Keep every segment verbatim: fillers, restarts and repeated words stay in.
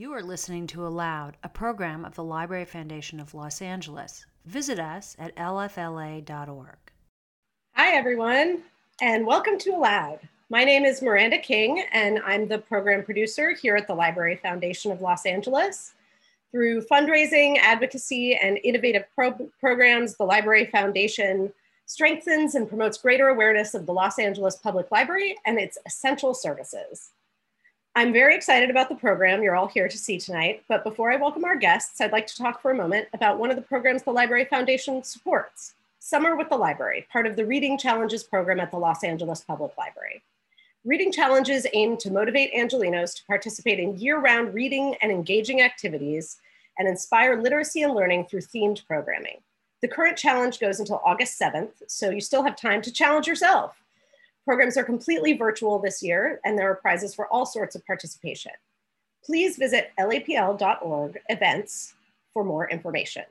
You are listening to Aloud, a program of the Library Foundation of Los Angeles. Visit us at L F L A dot org. Hi, everyone, and welcome to Aloud. My name is Miranda King, and I'm the program producer here at the Library Foundation of Los Angeles. Through fundraising, advocacy, and innovative pro- programs, the Library Foundation strengthens and promotes greater awareness of the Los Angeles Public Library and its essential services. I'm very excited about the program you're all here to see tonight, but before I welcome our guests, I'd like to talk for a moment about one of the programs the Library Foundation supports, Summer with the Library, part of the Reading Challenges program at the Los Angeles Public Library. Reading Challenges aim to motivate Angelenos to participate in year-round reading and engaging activities and inspire literacy and learning through themed programming. The current challenge goes until August seventh, so you still have time to challenge yourself. Programs are completely virtual this year, and there are prizes for all sorts of participation. Please visit L A P L dot org events for more information.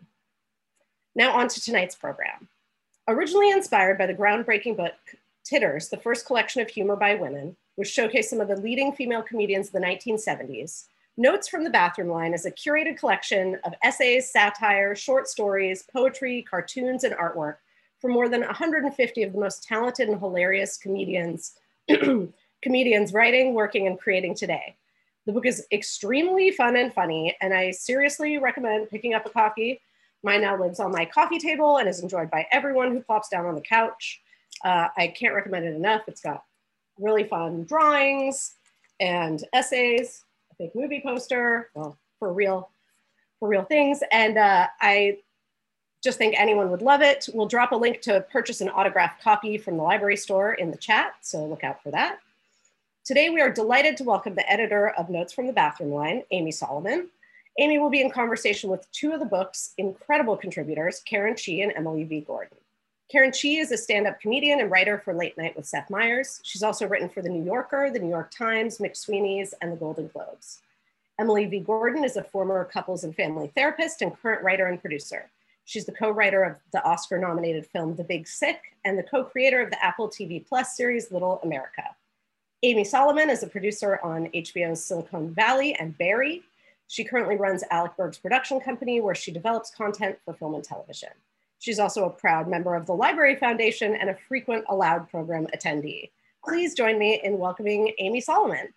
Now on to tonight's program. Originally inspired by the groundbreaking book, Titters, the first collection of humor by women, which showcased some of the leading female comedians of the nineteen seventies, Notes from the Bathroom Line is a curated collection of essays, satire, short stories, poetry, cartoons, and artwork for more than one hundred fifty of the most talented and hilarious comedians, comedians writing, working, and creating today. The book is extremely fun and funny, and I seriously recommend picking up a copy. Mine now lives on my coffee table and is enjoyed by everyone who plops down on the couch. Uh, I can't recommend it enough. It's got really fun drawings and essays, a fake movie poster, well, for real, for real things. And uh, I just think anyone would love it. We'll drop a link to purchase an autographed copy from the library store in the chat, so look out for that. Today, we are delighted to welcome the editor of Notes from the Bathroom Line, Amy Solomon. Amy will be in conversation with two of the book's incredible contributors, Karen Chee and Emily V. Gordon. Karen Chee is a stand-up comedian and writer for Late Night with Seth Meyers. She's also written for The New Yorker, The New York Times, McSweeney's, and the Golden Globes. Emily V. Gordon is a former couples and family therapist and current writer and producer. She's the co-writer of the Oscar-nominated film The Big Sick and the co-creator of the Apple T V Plus series Little America. Amy Solomon is a producer on H B O's Silicon Valley and Barry. She currently runs Alec Berg's production company, where she develops content for film and television. She's also a proud member of the Library Foundation and a frequent Aloud program attendee. Please join me in welcoming Amy Solomon.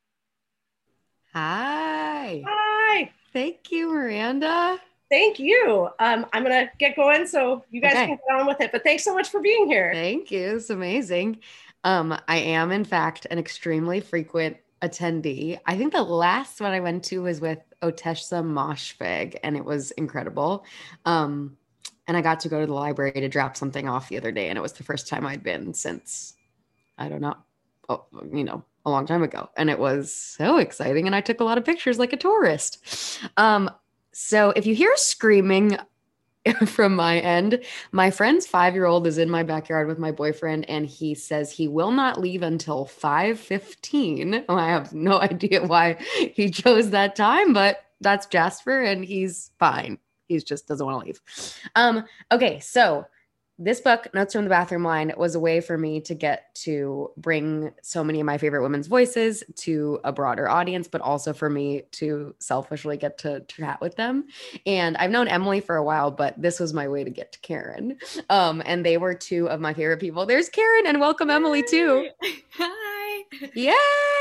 Hi. Hi. Thank you, Miranda. Thank you. Um, I'm going to get going so you guys okay. can get on with it. But thanks so much for being here. Thank you. It's amazing. Um, I am, in fact, an extremely frequent attendee. I think the last one I went to was with Oteshsa Moshfegh, and it was incredible. Um, and I got to go to the library to drop something off the other day, and it was the first time I'd been since, I don't know, oh, you know, a long time ago. And it was so exciting, and I took a lot of pictures like a tourist. Um, So if you hear screaming from my end, my friend's five-year-old is in my backyard with my boyfriend, and he says he will not leave until five fifteen. I have no idea why he chose that time, but that's Jasper, and he's fine. He just doesn't want to leave. Um, okay, so this book, Notes from the Bathroom Line, was a way for me to get to bring so many of my favorite women's voices to a broader audience, but also for me to selfishly get to chat with them. And I've known Emily for a while, but this was my way to get to Karen. Um, and they were two of my favorite people. There's Karen, and welcome Emily too. Hi. Yay.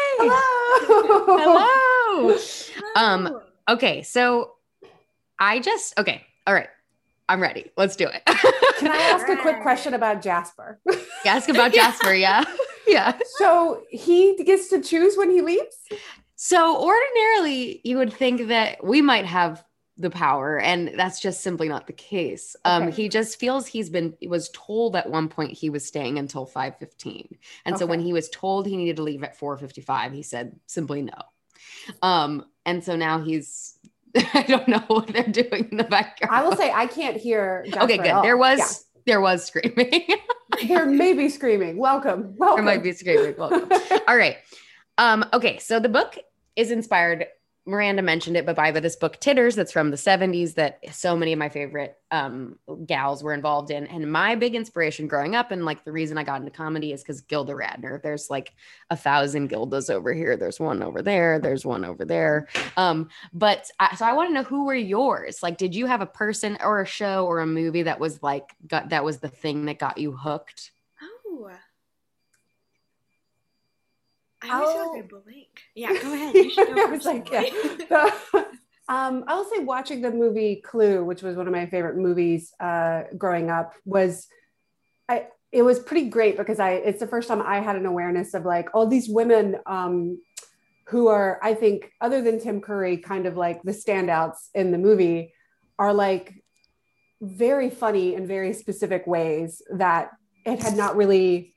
Hello. Hello. Um, okay, so I just, okay, all right. I'm ready. Let's do it. Can I ask a quick question about Jasper? Ask about Jasper, yeah. Yeah. So he gets to choose when he leaves? So ordinarily, you would think that we might have the power, and that's just simply not the case. Um, Okay. He just feels he's been, was told at one point he was staying until five fifteen. And so Okay. when he was told he needed to leave at four fifty-five, he said simply no. Um, and so now he's, I don't know what they're doing in the backyard. I will say I can't hear Jasper Okay, at good. all. There was, Yeah. there was screaming. There may be screaming. Welcome. Welcome. There might be screaming. Welcome. All right. Um, okay. So the book is inspired Miranda mentioned it, but by this book Titters, that's from the seventies, that so many of my favorite um, gals were involved in. And my big inspiration growing up, and like the reason I got into comedy, is because Gilda Radner. There's like a thousand Gildas over here. There's one over there. There's one over there. Um, but I, so I want to know, who were yours? Like, did you have a person or a show or a movie that was like got that was the thing that got you hooked? Oh. I always feel I'll- like I blank. Yeah, go ahead. You should go I was first, like, Emily. yeah. So, um, I'll say watching the movie Clue, which was one of my favorite movies uh, growing up, was I. It was pretty great because I. It's the first time I had an awareness of like all these women um, who are, I think, other than Tim Curry, kind of like the standouts in the movie, are like very funny in very specific ways that it had not really.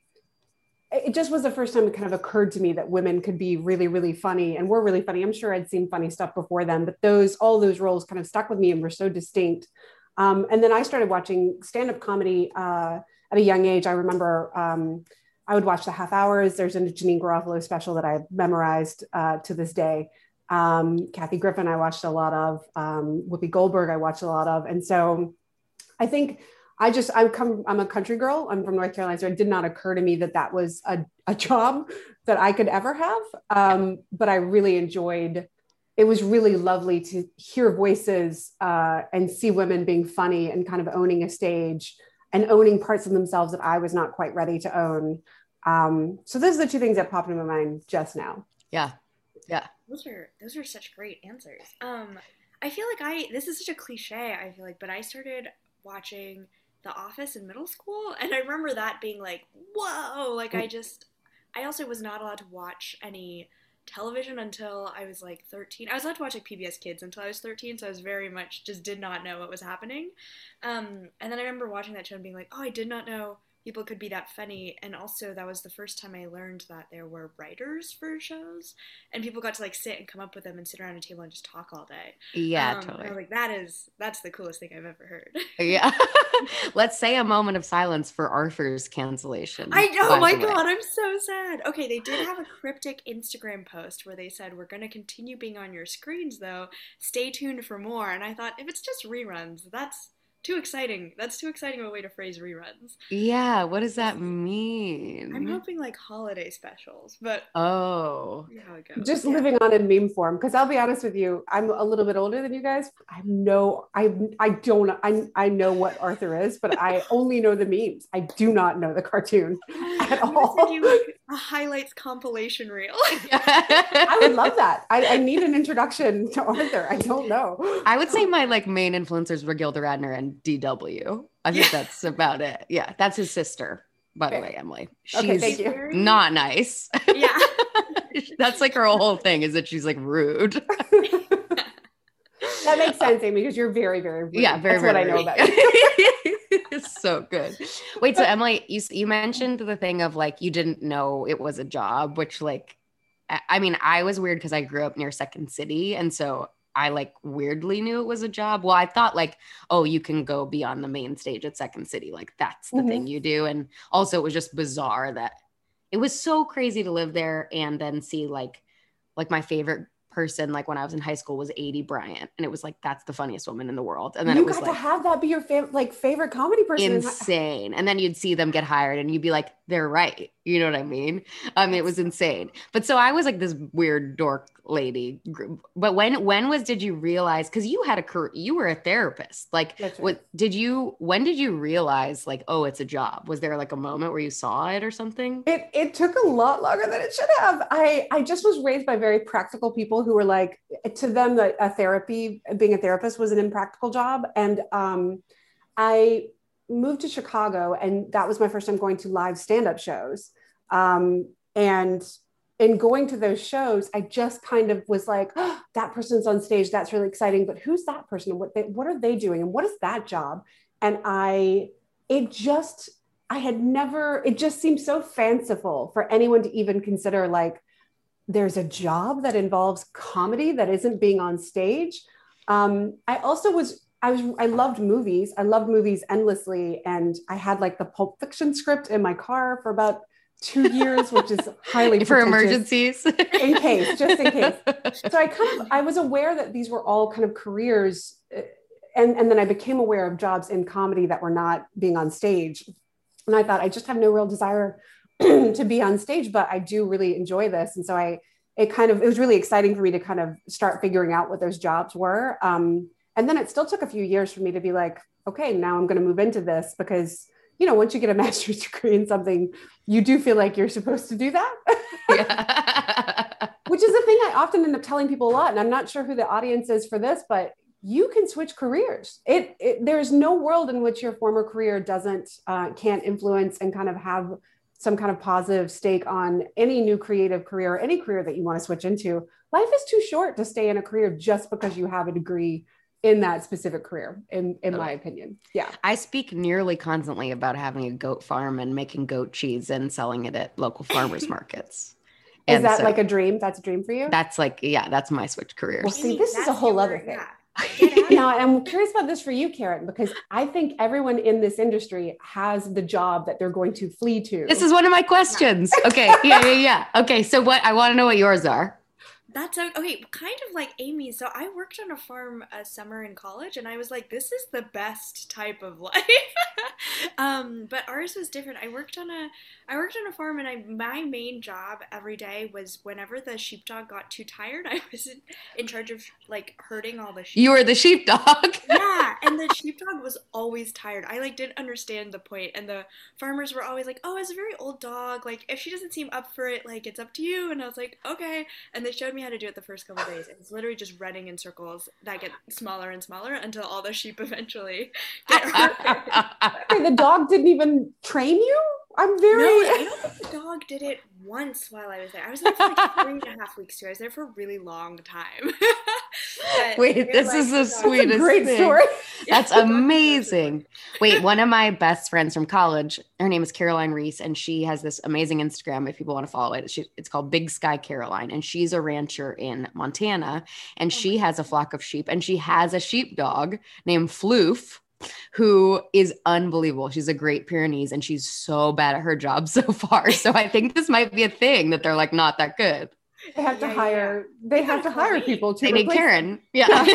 It just was the first time it kind of occurred to me that women could be really, really funny and were really funny. I'm sure I'd seen funny stuff before then, but those, all those roles kind of stuck with me and were so distinct. Um, and then I started watching stand-up comedy uh, at a young age. I remember um, I would watch the half hours. There's a Janine Garofalo special that I memorized uh, to this day. Um, Kathy Griffin, I watched a lot of. Um, Whoopi Goldberg, I watched a lot of. And so I think I just, I'm come, I'm a country girl. I'm from North Carolina. So it did not occur to me that that was a, a job that I could ever have. Um, but I really enjoyed, it was really lovely to hear voices uh, and see women being funny and kind of owning a stage and owning parts of themselves that I was not quite ready to own. Um, so those are the two things that popped into my mind just now. Yeah. Yeah. Those are those are such great answers. Um, I feel like I this is such a cliche, I feel like, but I started watching The Office in middle school, and I remember that being like, whoa, like I just I also was not allowed to watch any television until I was like thirteen. I was allowed to watch like P B S Kids until I was thirteen, so I was very much just did not know what was happening. Um, and then I remember watching that show and being like, oh, I did not know people could be that funny. And also that was the first time I learned that there were writers for shows, and people got to like sit and come up with them and sit around a table and just talk all day. Yeah, um, totally. And I was like, that is that's the coolest thing I've ever heard. Yeah. Let's say a moment of silence for Arthur's cancellation. I know, by my the way. God, I'm so sad. Okay, they did have a cryptic Instagram post where they said, we're going to continue being on your screens, though. Stay tuned for more. And I thought, if it's just reruns, that's too exciting. That's too exciting of a way to phrase reruns. Yeah, what does that mean? I'm hoping like holiday specials, but Oh. see how it goes. Just Yeah. living on in meme form. Because I'll be honest with you, I'm a little bit older than you guys. I know, I I don't, I, I know what Arthur is, but I only know the memes. I do not know the cartoon at I'm gonna all. send you like a highlights compilation reel. I would love that. I, I need an introduction to Arthur. I don't know. I would say my like main influencers were Gilda Radner and D W. I think Yeah. that's about it. Yeah, that's his sister, by the Okay. way, Emily. Okay, She's thank you. Very- not nice. Yeah. That's like her whole thing, is that she's like rude. That makes sense, Amy, because you're very, very rude. Yeah, very, That's very what I know rude. about you. It's so good. Wait, so Emily, you you mentioned the thing of like you didn't know it was a job, which like, I I mean, I was weird because I grew up near Second City, and so I like weirdly knew it was a job. Well, I thought like, oh, you can go be on the main stage at Second City, like that's the Mhm. thing you do. And also, it was just bizarre that it was so crazy to live there and then see like, like my favorite person, like when I was in high school, was Adie Bryant, and it was like that's the funniest woman in the world. And then you it was got like to have that be your favorite, like favorite comedy person. insane. And then you'd see them get hired and you'd be like, they're right. You know what I mean? Um, it was insane. But so I was like this weird dork lady. But when, when was, did you realize, cause you had a career, you were a therapist. Like That's right. what did you, when did you realize like, oh, it's a job? Was there like a moment where you saw it or something? It it took a lot longer than it should have. I I just was raised by very practical people who were like, to them, that a therapy, being a therapist was an impractical job. And um, I moved to Chicago, and that was my first time going to live stand-up shows. Um, and in going to those shows, I just kind of was like, oh, that person's on stage. That's really exciting. But who's that person? And what they, what are they doing? And what is that job? And I, it just, I had never, it just seemed so fanciful for anyone to even consider like, there's a job that involves comedy that isn't being on stage. Um, I also was, I was, I loved movies. I loved movies endlessly. And I had like the Pulp Fiction script in my car for about two years, which is highly for pretentious. emergencies. In case, just in case. So I kind of, I was aware that these were all kind of careers. And, and then I became aware of jobs in comedy that were not being on stage. And I thought, I just have no real desire to be on stage, but I do really enjoy this. And so I, it kind of, it was really exciting for me to kind of start figuring out what those jobs were. Um, and then it still took a few years for me to be like, okay, now I'm going to move into this because, you know, once you get a master's degree in something, you do feel like you're supposed to do that. Yeah. Which is the thing I often end up telling people a lot. And I'm not sure who the audience is for this, but you can switch careers. It, it there's no world in which your former career doesn't, uh, can't influence and kind of have some kind of positive stake on any new creative career, any career that you want to switch into. Life is too short to stay in a career just because you have a degree in that specific career, in, in my opinion. Yeah. I speak nearly constantly about having a goat farm and making goat cheese and selling it at local farmers markets. Is And that so like a dream? That's a dream for you? that's like, yeah, that's my switch careers. Well, see, this is a whole other thing. Yeah. Now, I'm curious about this for you, Karen, because I think everyone in this industry has the job that they're going to flee to. This is one of my questions. Okay. Yeah, yeah, yeah. Okay. So what, I want to know what yours are. That's o- okay, kind of like Amy. So I worked on a farm a summer in college, and I was like, "This is the best type of life." um, but ours was different. I worked on a, I worked on a farm, and I my main job every day was whenever the sheepdog got too tired, I was in, in charge of like herding all the sheep. You were the sheepdog. Yeah, and the sheepdog was always tired. I like didn't understand the point, and the farmers were always like, "Oh, it's a very old dog. Like if she doesn't seem up for it, like it's up to you." And I was like, "Okay." And they showed me how to do it the first couple of days. It's literally just running in circles that get smaller and smaller until all the sheep eventually get hurt. Wait, the dog didn't even train you? I'm very. No, I don't think the dog did it once while I was there. I was there for like three and a half weeks too. I was there for a really long time. But Wait, they're this like, is the dog- That's a sweetest great thing. story. That's Yeah, the dog deserves it. amazing. Wait, one of my best friends from college, her name is Caroline Reese, and she has this amazing Instagram. If people want to follow it, she, it's called Big Sky Caroline, and she's a rancher in Montana, and Oh she my has a flock of sheep, and she has a sheepdog named Floof, who is unbelievable. She's a Great Pyrenees, and she's so bad at her job so far. So I think this might be a thing that they're like not that good. They have to Yeah, yeah, hire. They They have to gotta call hire me. people to They need replace them. Karen. Yeah.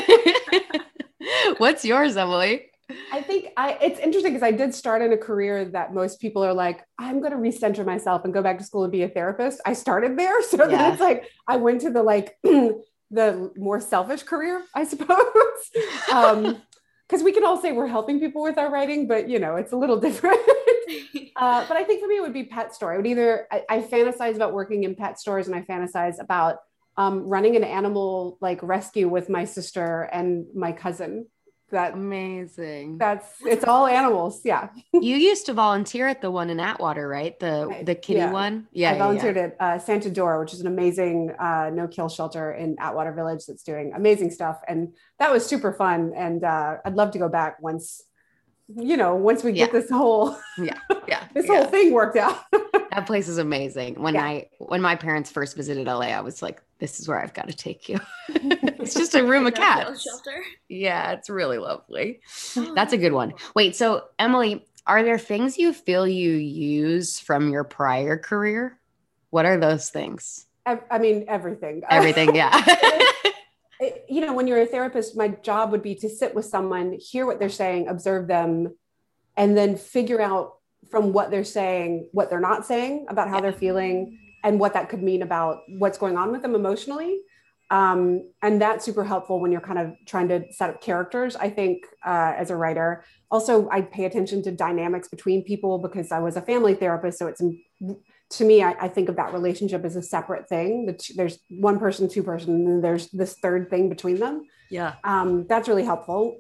What's yours, Emily? I think I. It's interesting because I did start in a career that most people are like, I'm going to recenter myself and go back to school and be a therapist. I started there, so then Yeah. it's like I went to the like the more selfish career, I suppose. Um, because we can all say we're helping people with our writing, but you know, it's a little different. Uh, but I think for me, it would be pet store. I would either, I, I fantasize about working in pet stores, and I fantasize about um, running an animal like rescue with my sister and my cousin. That Amazing. that's, it's all animals. Yeah. You used to volunteer at the one in Atwater, right? The Right. the kitty Yeah. one. Yeah, I yeah, volunteered yeah. at uh, Santa Dora, which is an amazing uh, no-kill shelter in Atwater Village that's doing amazing stuff. And that was super fun. And uh, I'd love to go back once, you know, once we get Yeah. this whole, Yeah, this yeah. whole thing worked out. That place is amazing. When Yeah. I when my parents first visited L A, I was like, "This is where I've got to take you." It's just a room of No kill cats. shelter. Yeah, it's really lovely. Oh, That's a good one. Wait, so Emily, are there things you feel you use from your prior career? What are those things? I, I mean, everything. Everything, yeah. It- you know, when you're a therapist, my job would be to sit with someone, hear what they're saying, observe them, and then figure out from what they're saying, what they're not saying about how they're feeling and what that could mean about what's going on with them emotionally. Um, and that's super helpful when you're kind of trying to set up characters, I think, uh, as a writer. Also, I pay attention to dynamics between people because I was a family therapist. So it's, to me, I, I think of that relationship as a separate thing. The two- There's one person, two person, and then there's this third thing between them. Yeah. Um, that's really helpful.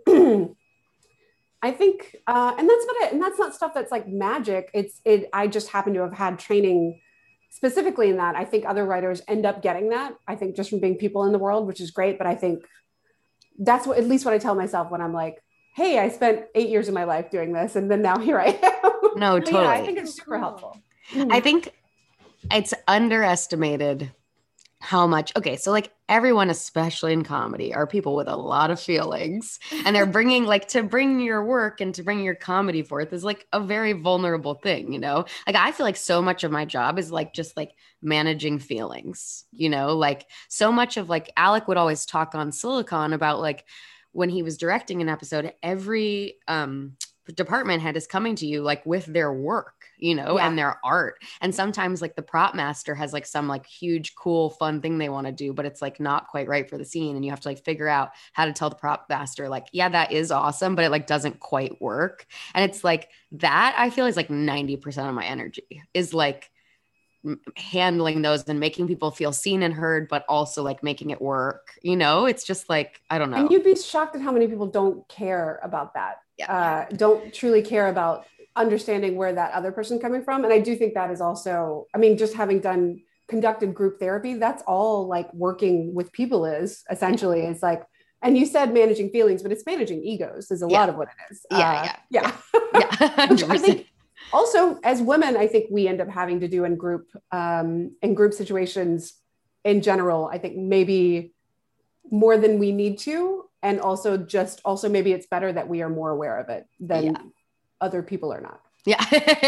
I think, uh, and that's not it. And that's not stuff that's like magic. It's, it, I just happen to have had training specifically in that. I think other writers end up getting that, I think just from being people in the world, which is great. But I think that's what, at least what I tell myself when I'm like, hey, I spent eight years of my life doing this. And then now here I am. No, Yeah, totally. I think it's super Cool. helpful. I think it's underestimated how much, okay, so like everyone, especially in comedy, are people with a lot of feelings, and they're bringing like to bring your work and to bring your comedy forth is like a very vulnerable thing, you know? Like I feel like so much of my job is like just like managing feelings, you know? Like so much of like Alec would always talk on Silicon about like when he was directing an episode, every um department head is coming to you like with their work, you know, Yeah. and their art. And sometimes like the prop master has like some like huge, cool, fun thing they want to do, but it's like not quite right for the scene. And you have to like figure out how to tell the prop master, like, yeah, that is awesome, but it like doesn't quite work. And it's like that I feel is like ninety percent of my energy is like m- handling those and making people feel seen and heard, but also like making it work. You know, it's just like, I don't know. And you'd be shocked at how many people don't care about that. Yeah. Uh, don't truly care about understanding where that other person's coming from. And I do think that is also, I mean, just having done conducted group therapy, that's all like working with people is essentially is like, and you said managing feelings, but it's managing egos is a Yeah. lot of what it is. Yeah, Uh, yeah, yeah. Yeah. Which I think also as women, I think we end up having to do in group, um, in group situations in general, I think maybe more than we need to. And also just also maybe it's better that we are more aware of it than Yeah. other people are not. Yeah.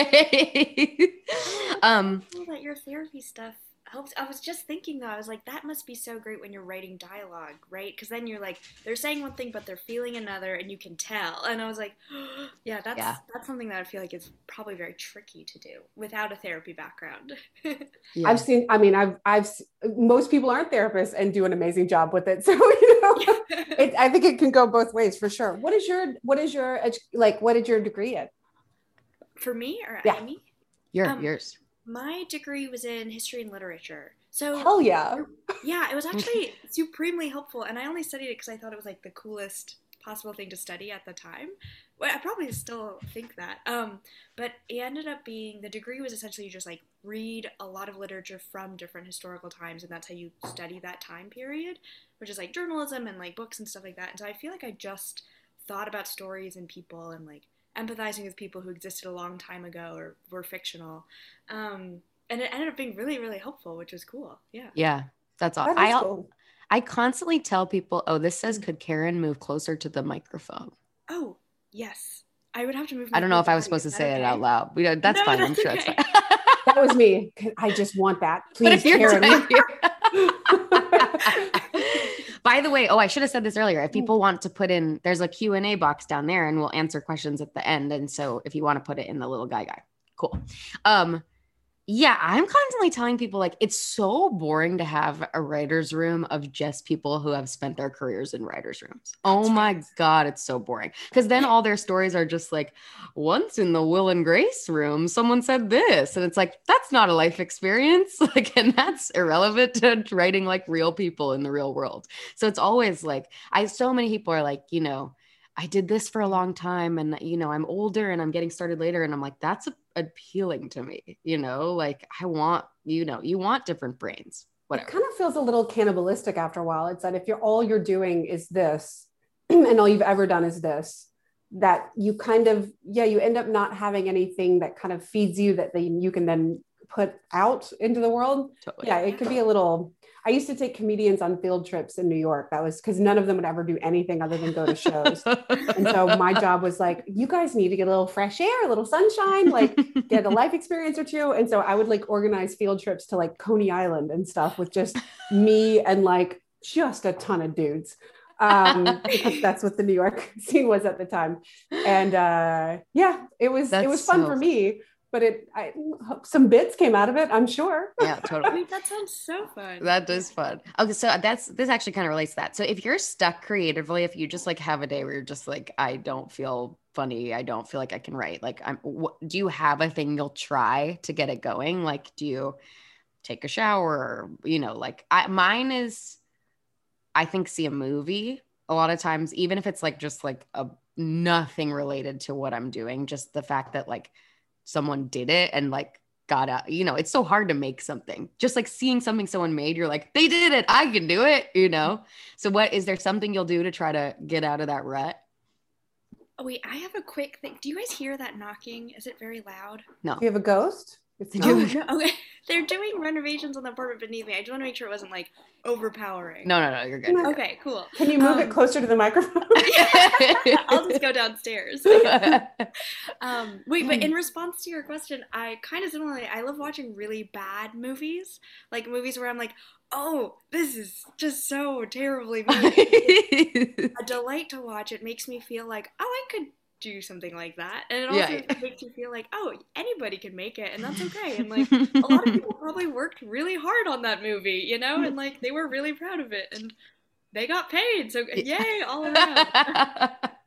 um, Cool that your therapy stuff helps. I was just thinking though, I was like, that must be so great when you're writing dialogue, right? Because then you're like, they're saying one thing, but they're feeling another, and you can tell. And I was like, yeah, that's Yeah. that's something that I feel like is probably very tricky to do without a therapy background. yeah. I've seen, I mean, I've, I've, most people aren't therapists and do an amazing job with it. So, you know, it, I think it can go both ways for sure. What is your, what is your, edu- like, what did your degree in? For me or Yeah. Amy? Your, Um, yours. My degree was in history and literature. So Hell yeah. yeah, it was actually supremely helpful, and I only studied it because I thought it was like the coolest possible thing to study at the time. Well, I probably still think that. Um, but it ended up being the degree was essentially you just like read a lot of literature from different historical times, and that's how you study that time period, which is like journalism and like books and stuff like that. And so I feel like I just thought about stories and people and like empathizing with people who existed a long time ago or were fictional. Um, and it ended up being really, really helpful, which was cool. Yeah. Yeah. That's all. That I, is al- cool. I constantly tell people, oh, this says, could Karen move closer to the microphone? Oh, yes. I would have to move my I don't know whole if I was body. supposed to Is that say it okay? out loud. We don't, that's No, fine. that's I'm sure okay. it's fine. That was me. I just want that. But Please, if you're Karen. done here- By the way, oh, I should have said this earlier. If people want to put in, there's a Q and A box down there and we'll answer questions at the end. And so if you want to put it in the little guy guy, cool. Um, yeah, I'm constantly telling people like it's so boring to have a writer's room of just people who have spent their careers in writer's rooms. Oh my God, it's so boring. Because then all their stories are just like, once in the Will and Grace room, someone said this. And it's like, that's not a life experience. Like, and that's irrelevant to writing like real people in the real world. So it's always like, I, so many people are like, you know, I did this for a long time and, you know, I'm older and I'm getting started later. And I'm like, that's a, appealing to me, you know, like I want, you know, you want different brains, whatever. It kind of feels a little cannibalistic after a while. It's that if you're all you're doing is this and all you've ever done is this, that you kind of, yeah, you end up not having anything that kind of feeds you that they, you can then put out into the world. Totally. Yeah, it could be a little, I used to take comedians on field trips in New York. That was because none of them would ever do anything other than go to shows. And so my job was like, you guys need to get a little fresh air, a little sunshine, like get a life experience or two. And so I would like organize field trips to like Coney Island and stuff with just me and like just a ton of dudes. Um, because that's what the New York scene was at the time. And uh, yeah, it was, That's it was fun so for me, but it, I, some bits came out of it, I'm sure. Yeah, totally. Wait, that sounds so fun. That is fun. Okay, so that's this actually kind of relates to that. So if you're stuck creatively, if you just like have a day where you're just like, I don't feel funny, I don't feel like I can write. Like, I'm. What, do you have a thing you'll try to get it going? Like, do you take a shower? Or, you know, like I, mine is, I think, see a movie a lot of times, even if it's like just like a nothing related to what I'm doing. Just the fact that like someone did it and like got out, you know, it's so hard to make something. Just like seeing something someone made, you're like, they did it, I can do it, you know? So what, is there something you'll do to try to get out of that rut? Oh, wait, I have a quick thing. Do you guys hear that knocking? Is it very loud? No. Do you have a ghost? It's Did not. you- Oh, no, okay. They're doing renovations on the apartment beneath me. I just want to make sure it wasn't like overpowering. No, no, no, you're good. Okay, cool. Can you move Um, it closer to the microphone? I'll just go downstairs. um, wait, but in response to your question, I kind of similarly, I love watching really bad movies, like movies where I'm like, oh, this is just so terribly made. It's a delight to watch. It makes me feel like, oh, I could do something like that, and it also Yeah, yeah. makes you feel like, oh, anybody can make it, and that's okay. And like a lot of people probably worked really hard on that movie, you know, and like they were really proud of it, and they got paid, so yay all around.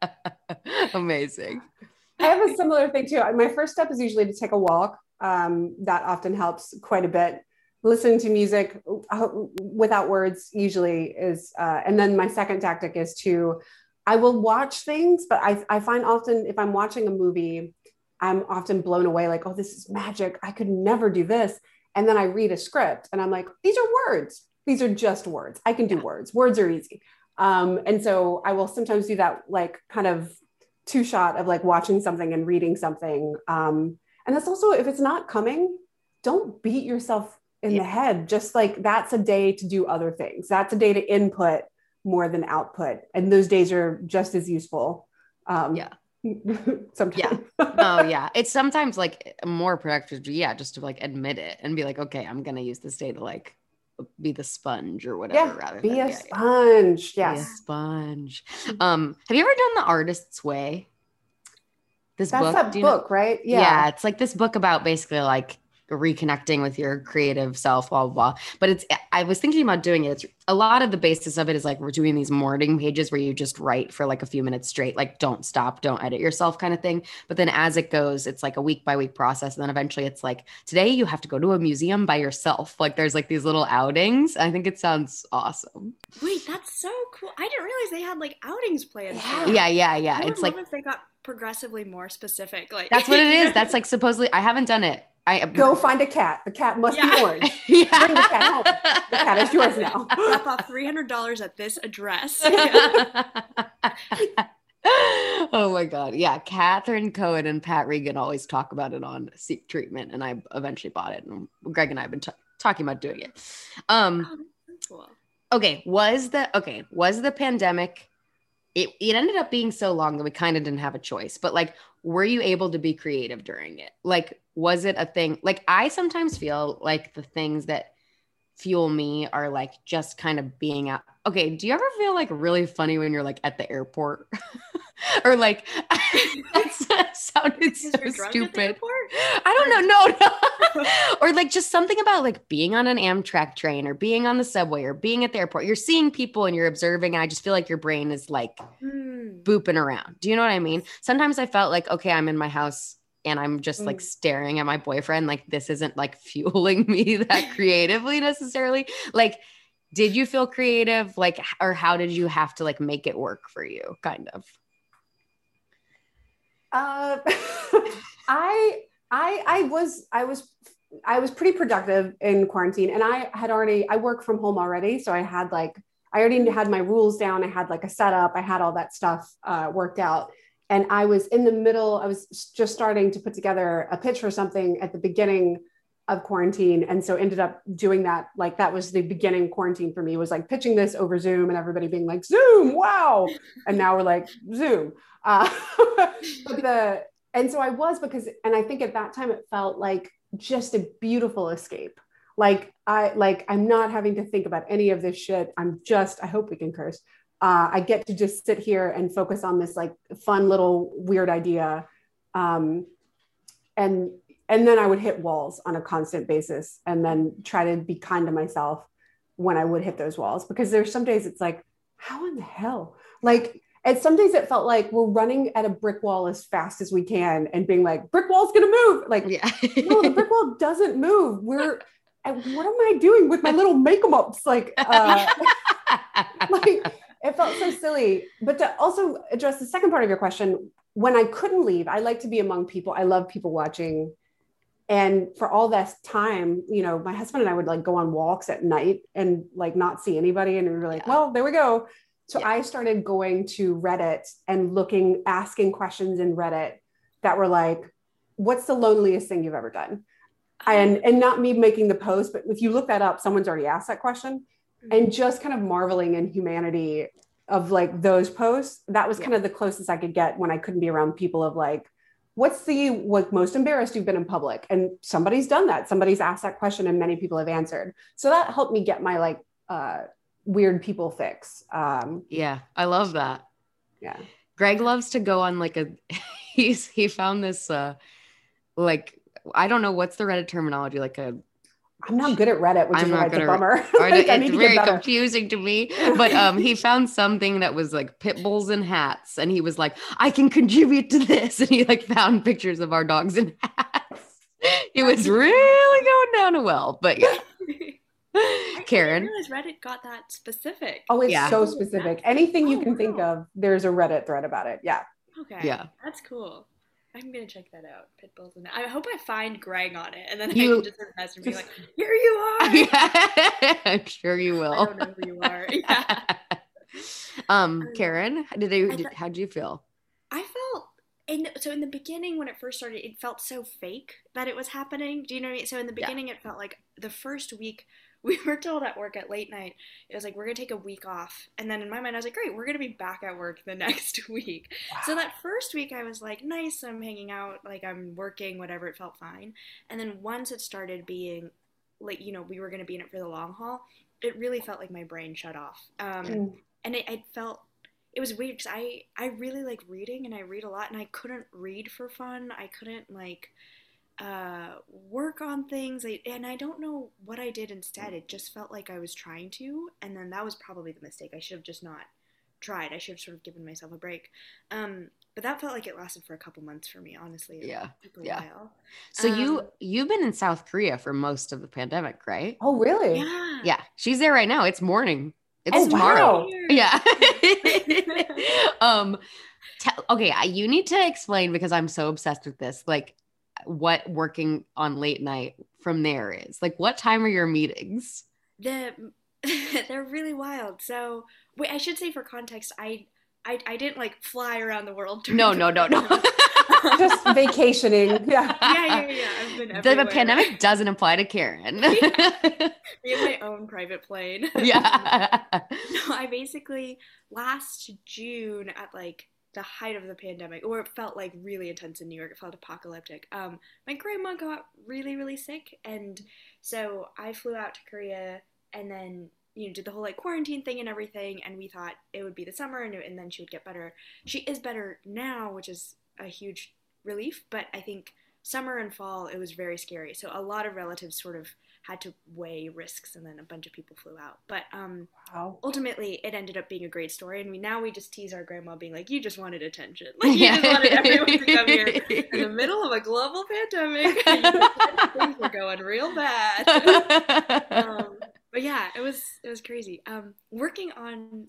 Amazing. I have a similar thing too. My first step is usually to take a walk. Um, that often helps quite a bit. Listening to music uh, without words usually is, uh, and then my second tactic is to, I will watch things, but I, I find often if I'm watching a movie, I'm often blown away like, oh, this is magic. I could never do this. And then I read a script and I'm like, these are words. These are just words. I can do words. Words are easy. Um, and so I will sometimes do that, like kind of two shot of like watching something and reading something. Um, and that's also, if it's not coming, don't beat yourself in Yeah. the head. Just like, that's a day to do other things. That's a day to input more than output. And those days are just as useful. Um, Yeah. sometimes. Yeah. Oh yeah. It's sometimes like more productive. Yeah. Just to like admit it and be like, okay, I'm going to use this day to like be the sponge or whatever. Yeah, rather be than a yeah, sponge. yeah. Be a Yes. sponge. Um, have you ever done The Artist's Way? This That's book? that Do you know- book, right? Yeah. Yeah. It's like this book about basically like reconnecting with your creative self, blah, blah, blah. But it's, I was thinking about doing it. It's a lot of the basis of it is like, we're doing these morning pages where you just write for like a few minutes straight, like don't stop, don't edit yourself kind of thing. But then as it goes, it's like a week by week process. And then eventually it's like, today you have to go to a museum by yourself. Like there's like these little outings. I think it sounds awesome. Wait, that's so cool. I didn't realize they had like outings planned. for Yeah. you. Yeah. Yeah. Yeah. I would It's like, love if they got progressively more specific. Like that's what it is. That's like supposedly, I haven't done it. I Go find a cat. The cat must Yeah. be orange. yeah. Bring the cat home. The cat is yours now. drop off three hundred dollars at this address. Oh my God. Yeah. Catherine Cohen and Pat Regan always talk about it on Seek Treatment. And I eventually bought it. And Greg and I have been t- talking about doing it. Um, Oh, that's so cool. okay. Was the, okay. Was the pandemic, it, it ended up being so long that we kind of didn't have a choice, but like, were you able to be creative during it? Like, was it a thing? Like, I sometimes feel like the things that fuel me are like just kind of being out. Okay. Do you ever feel like really funny when you're like at the airport or like, that sounded so Because you're drunk at the stupid. airport? I don't know. No, no. Or like just something about like being on an Amtrak train or being on the subway or being at the airport. You're seeing people and you're observing. And I just feel like your brain is like Hmm. booping around. Do you know what I mean? Sometimes I felt like, okay, I'm in my house and I'm just like Mm. staring at my boyfriend. Like this isn't like fueling me that creatively necessarily. Like, did you feel creative? Like, h- or how did you have to like make it work for you? Kind of. Uh, I, I, I was, I was, I was pretty productive in quarantine, and I had already, I work from home already, so I had like, I already had my rules down. I had like a setup. I had all that stuff uh, worked out, and I was in the middle. I was just starting to put together a pitch for something at the beginning of quarantine, and so ended up doing that. Like that was the beginning quarantine for me. Was like pitching this over Zoom, and everybody being like, "Zoom, wow!" And now we're like Zoom. Uh, but the and so I was because, and I think at that time it felt like just a beautiful escape. Like I like I'm not having to think about any of this shit. I'm just I hope we can curse. Uh, I get to just sit here and focus on this like fun little weird idea, um, and and then I would hit walls on a constant basis, and then try to be kind to myself when I would hit those walls, because there's some days it's like, how in the hell? Like, and some days it felt like we're running at a brick wall as fast as we can and being like, brick wall's gonna move. Like, Yeah. no, the brick wall doesn't move. We're, and what am I doing with my little make-em-ups? Like, uh, like it felt so silly. But to also address the second part of your question, when I couldn't leave, I like to be among people. I love people watching. And for all this time, you know, my husband and I would like go on walks at night and like not see anybody. And we were like, Yeah. well, there we go. So Yeah. I started going to Reddit and looking, asking questions in Reddit that were like, what's the loneliest thing you've ever done? and and not me making the post, but if you look that up, someone's already asked that question, and just kind of marveling in humanity of like those posts. That was kind Yeah. of the closest I could get when I couldn't be around people of like, what's the like most embarrassed you've been in public? And somebody's done that. Somebody's asked that question and many people have answered. So that helped me get my like uh, weird people fix. Um, Yeah, I love that. yeah. Greg loves to go on like a he's he found this uh like I don't know what's the Reddit terminology, like a I'm not good at Reddit, which I'm is not why it's a good at bummer. or Like, I need it's to get very better. confusing to me. But um he found something that was like pit bulls and hats, and he was like, I can contribute to this. And he like found pictures of our dogs in hats. It was really going down a well. But yeah. I Karen. didn't realize Reddit got that specific. Oh, it's Yeah. so specific. Anything you Oh, can think wow. of, there's a Reddit thread about it. Yeah. Okay. Yeah. That's cool. I'm gonna check that out. Pitbulls and I hope I find Greg on it, and then You- I can just sort of message and be like, "Here you are." Yeah, I'm sure you will. I don't know who you are. Yeah. um, Karen, did I you thought- how did you feel? I felt in so in the beginning when it first started, it felt so fake that it was happening. Do you know what I mean? So in the Yeah. beginning, it felt like the first week we were told at work at late night, it was like we're gonna take a week off, and then in my mind I was like, great, we're gonna be back at work the next week. So that first week I was like, nice, I'm hanging out, like I'm working, whatever. It felt fine. And then once it started being like, you know, we were gonna be in it for the long haul, it really felt like my brain shut off. Um, Mm. and it, it felt it was weird because I, I really like reading, and I read a lot, and I couldn't read for fun. I couldn't like uh, work on things, I, and I don't know what I did instead. It just felt like I was trying to, and then that was probably the mistake. I should have just not tried. I should have sort of given myself a break. Um, but that felt like it lasted for a couple months for me, honestly. It Yeah, took a yeah. while. So you Um, you've been in South Korea for most of the pandemic, right? Oh, really? Yeah. Yeah, she's there right now. It's morning. It's Oh, tomorrow. wow. Yeah. um tell, okay, I- you need to explain, because I'm so obsessed with this, like what working on late night from there is. Like, what time are your meetings? The they're really wild. So wait, I should say for context, I I, I didn't like fly around the world. during No, the no, no, no. pandemic. Just vacationing. Yeah. yeah, yeah, yeah. I've been The, everywhere. the pandemic doesn't apply to Karen. Me in my own private plane. Yeah. No, I basically last June at like the height of the pandemic, or it felt like really intense in New York. It felt apocalyptic. Um, my grandma got really, really sick, and so I flew out to Korea, and then you know did the whole like quarantine thing and everything. And we thought it would be the summer, and, and then she would get better. She is better now, which is a huge relief. But I think summer and fall it was very scary. So a lot of relatives sort of had to weigh risks, and then a bunch of people flew out. But um, Wow. ultimately, it ended up being a great story, and we now we just tease our grandma, being like, "You just wanted attention, like you just wanted everyone to come here in the middle of a global pandemic. Things were going real bad." um, but yeah, it was it was crazy. Um, working on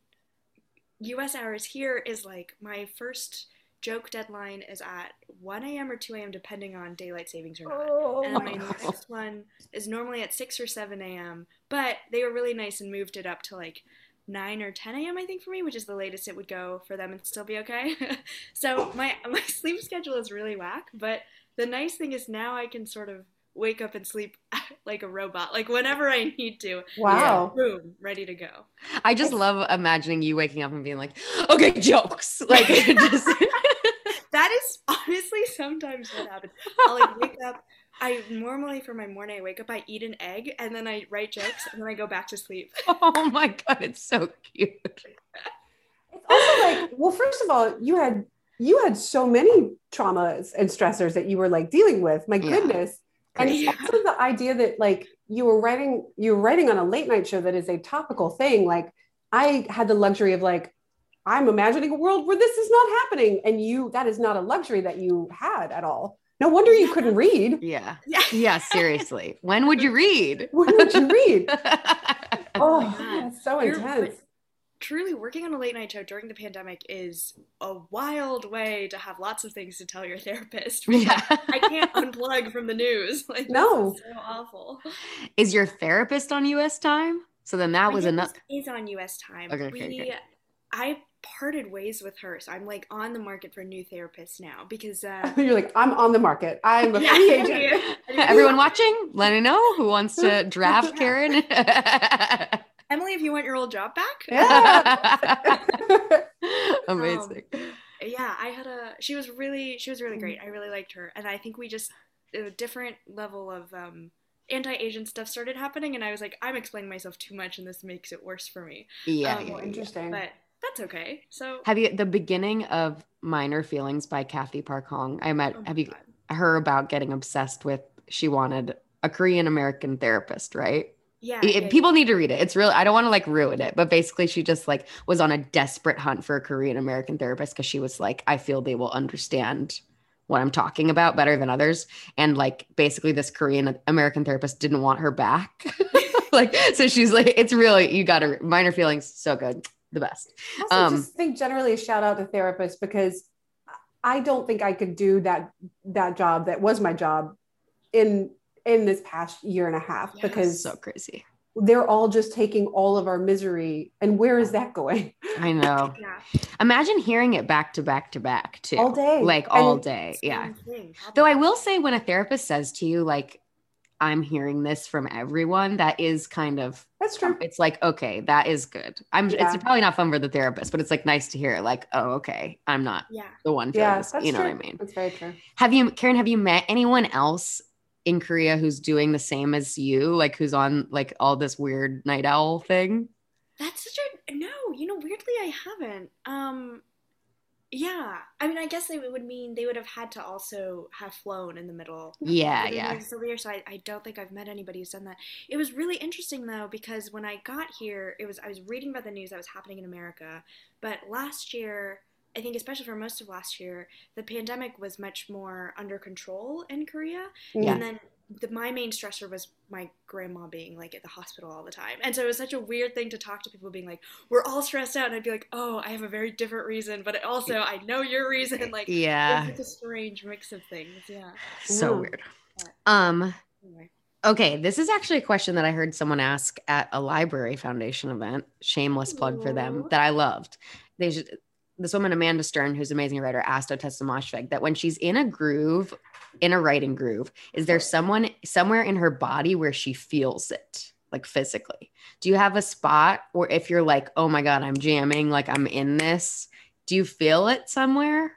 U S hours here is like my first joke deadline is at one a.m. or two a.m. depending on daylight savings or not. Oh, And then my next one is normally at six or seven a.m. But they were really nice and moved it up to like nine or ten a.m. I think for me, which is the latest it would go for them and still be okay. So my my sleep schedule is really whack. But the nice thing is now I can sort of wake up and sleep like a robot, like whenever I need to. Wow. Boom, ready to go. I just love imagining you waking up and being like, okay, jokes. Like, just That is honestly sometimes what happens. I'll like wake up. I normally for my morning I wake up, I eat an egg, and then I write jokes, and then I go back to sleep. oh my God, it's so cute. It's also like, well, first of all, you had you had so many traumas and stressors that you were like dealing with. My Yeah. goodness. And Yeah. also the idea that like you were writing, you were writing on a late night show that is a topical thing. Like I had the luxury of like, I'm imagining a world where this is not happening. And you, that is not a luxury that you had at all. No wonder you Yeah. couldn't read. Yeah. Yeah. Yeah, seriously. When would you read? When would you read? Oh Oh, my God. that's so You're- intense. Truly, working on a late night show during the pandemic is a wild way to have lots of things to tell your therapist. Yeah. I can't unplug from the news. Like, No. this is so awful. Is your therapist on U S time? So then that My was therapist enough. is on U S time. Okay, okay, we, okay. I parted ways with her, so I'm like on the market for a new therapist now because uh, You're like, I'm on the market. I'm a yeah, free yeah, agent. yeah. Everyone watching, let me know who wants to draft Karen. Emily, if you want your old job back, Yeah. Amazing. Um, yeah, I had a. She was really, she was really great. I really liked her, and I think we just a different level of um, anti-Asian stuff started happening, and I was like, I'm explaining myself too much, and this makes it worse for me. Yeah, Um, yeah, yeah. Interesting. But that's okay. So Have you the beginning of Minor Feelings by Kathy Park Hong? I met. oh my have you God. her about getting obsessed with? She wanted a Korean American therapist, right? Yeah, It- yeah, people yeah. need to read it. It's really, I don't want to like ruin it, but basically she just like was on a desperate hunt for a Korean American therapist because she was like, I feel they will understand what I'm talking about better than others. And like basically this Korean American therapist didn't want her back. Like, so she's like, it's really, you got to Minor Feelings. So good. The best. Also, Um, just think generally a shout out to therapists because I don't think I could do that that job that was my job in in this past year and a half Yeah, because so crazy. they're all just taking all of our misery. And where is that going? I know. Yeah. Imagine hearing it back to back to back too. All day. Like all And- day. Same Yeah. thing, Though I probably. will say when a therapist says to you, like, I'm hearing this from everyone, that is kind of, That's true. it's like, okay, that is good. I'm, Yeah. it's probably not fun for the therapist, but it's like nice to hear like, oh, okay, I'm not Yeah. the one feeling Yeah, this. that's You know true. what I mean? That's very true. Have you, Karen, have you met anyone else in Korea who's doing the same as you? Like who's on like all this weird night owl thing? That's such a no. You know, weirdly, I haven't. Um, yeah. I mean, I guess they would mean they would have had to also have flown in the middle. Yeah, of the yeah. American Civil War, so I, I don't think I've met anybody who's done that. It was really interesting though because when I got here, it was I was reading about the news that was happening in America, but last year, I think especially for most of last year, the pandemic was much more under control in Korea, Yeah. and then the, my main stressor was my grandma being like at the hospital all the time, and so it was such a weird thing to talk to people being like, we're all stressed out, and I'd be like, oh, I have a very different reason, but also I know your reason. Like, Yeah. it's such a strange mix of things. Yeah. So Yeah. weird. Um, Anyway. Okay, this is actually a question that I heard someone ask at a Library Foundation event. Shameless plug for them Ooh. that I loved. They should, this woman Amanda Stern, who's an amazing writer, asked Otessa Moshfegh that when she's in a groove, in a writing groove, is there someone somewhere in her body where she feels it, like physically? Do you have a spot, or if you're like, oh my god, I'm jamming, like I'm in this, do you feel it somewhere?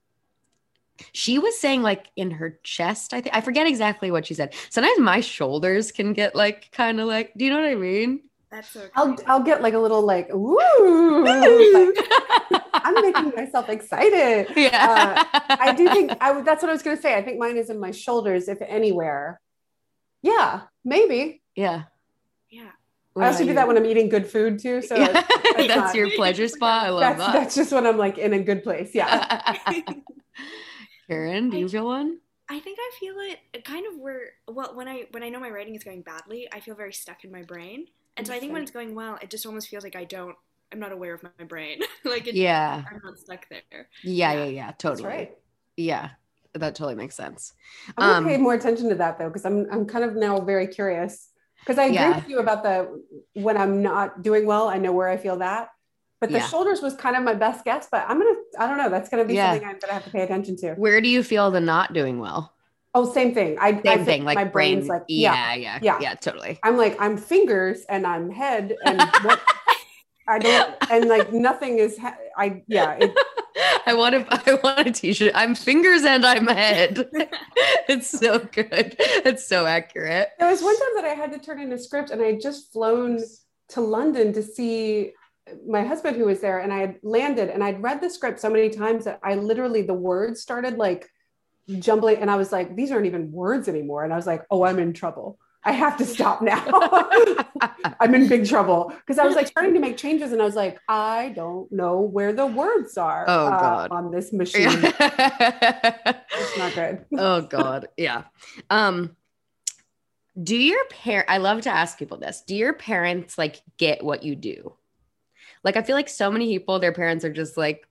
She was saying like in her chest, I think. I forget exactly what she said. Sometimes my shoulders can get like kind of like, do you know what I mean? That's okay. I'll I'll get like a little like woo. Like, I'm making myself excited. Yeah. Uh, I do think I would. That's what I was gonna say. I think mine is in my shoulders, if anywhere. Yeah, maybe. Yeah. Yeah. What I also about do you? that when I'm eating good food too. So Yeah. it's That's not- your pleasure spot. I love that's that. that's just when I'm like in a good place. Yeah. Karen, do you feel one? I think I feel it kind of where well when I when I know my writing is going badly, I feel very stuck in my brain. And so I think when it's going well, it just almost feels like I don't I'm not aware of my brain. Like it, Yeah. I'm not stuck there. Yeah, yeah, Yeah. yeah, That's totally. right. Yeah, that totally makes sense. I'm gonna Um, pay more attention to that though, because I'm I'm kind of now very curious. Because I agree Yeah. with you about the when I'm not doing well, I know where I feel that. But the Yeah. shoulders was kind of my best guess. But I'm gonna I don't know. That's gonna be Yeah. something I'm gonna have to pay attention to. Where do you feel the not doing well? Oh, same thing. I I Same feel thing, like my brain. brain's like yeah. yeah, yeah, yeah. yeah, totally. I'm like I'm fingers and I'm head and what I don't and like nothing is ha- I yeah it, I want to. I want a T-shirt. I'm fingers and I'm head. It's so good. It's so accurate. there was one time that I had to turn in a script and I had just flown to London to see my husband who was there and I had landed and I'd read the script so many times that I literally the words started like jumbling and I was like these aren't even words anymore and I was like oh I'm in trouble. I have to stop now. I'm in big trouble because I was like starting to make changes and I was like I don't know where the words are Oh, uh, God. on this machine. Yeah. It's not good. Oh God. Yeah. Um, do your parent, I love to ask people this. Do your parents like get what you do? Like, I feel like so many people, their parents are just like,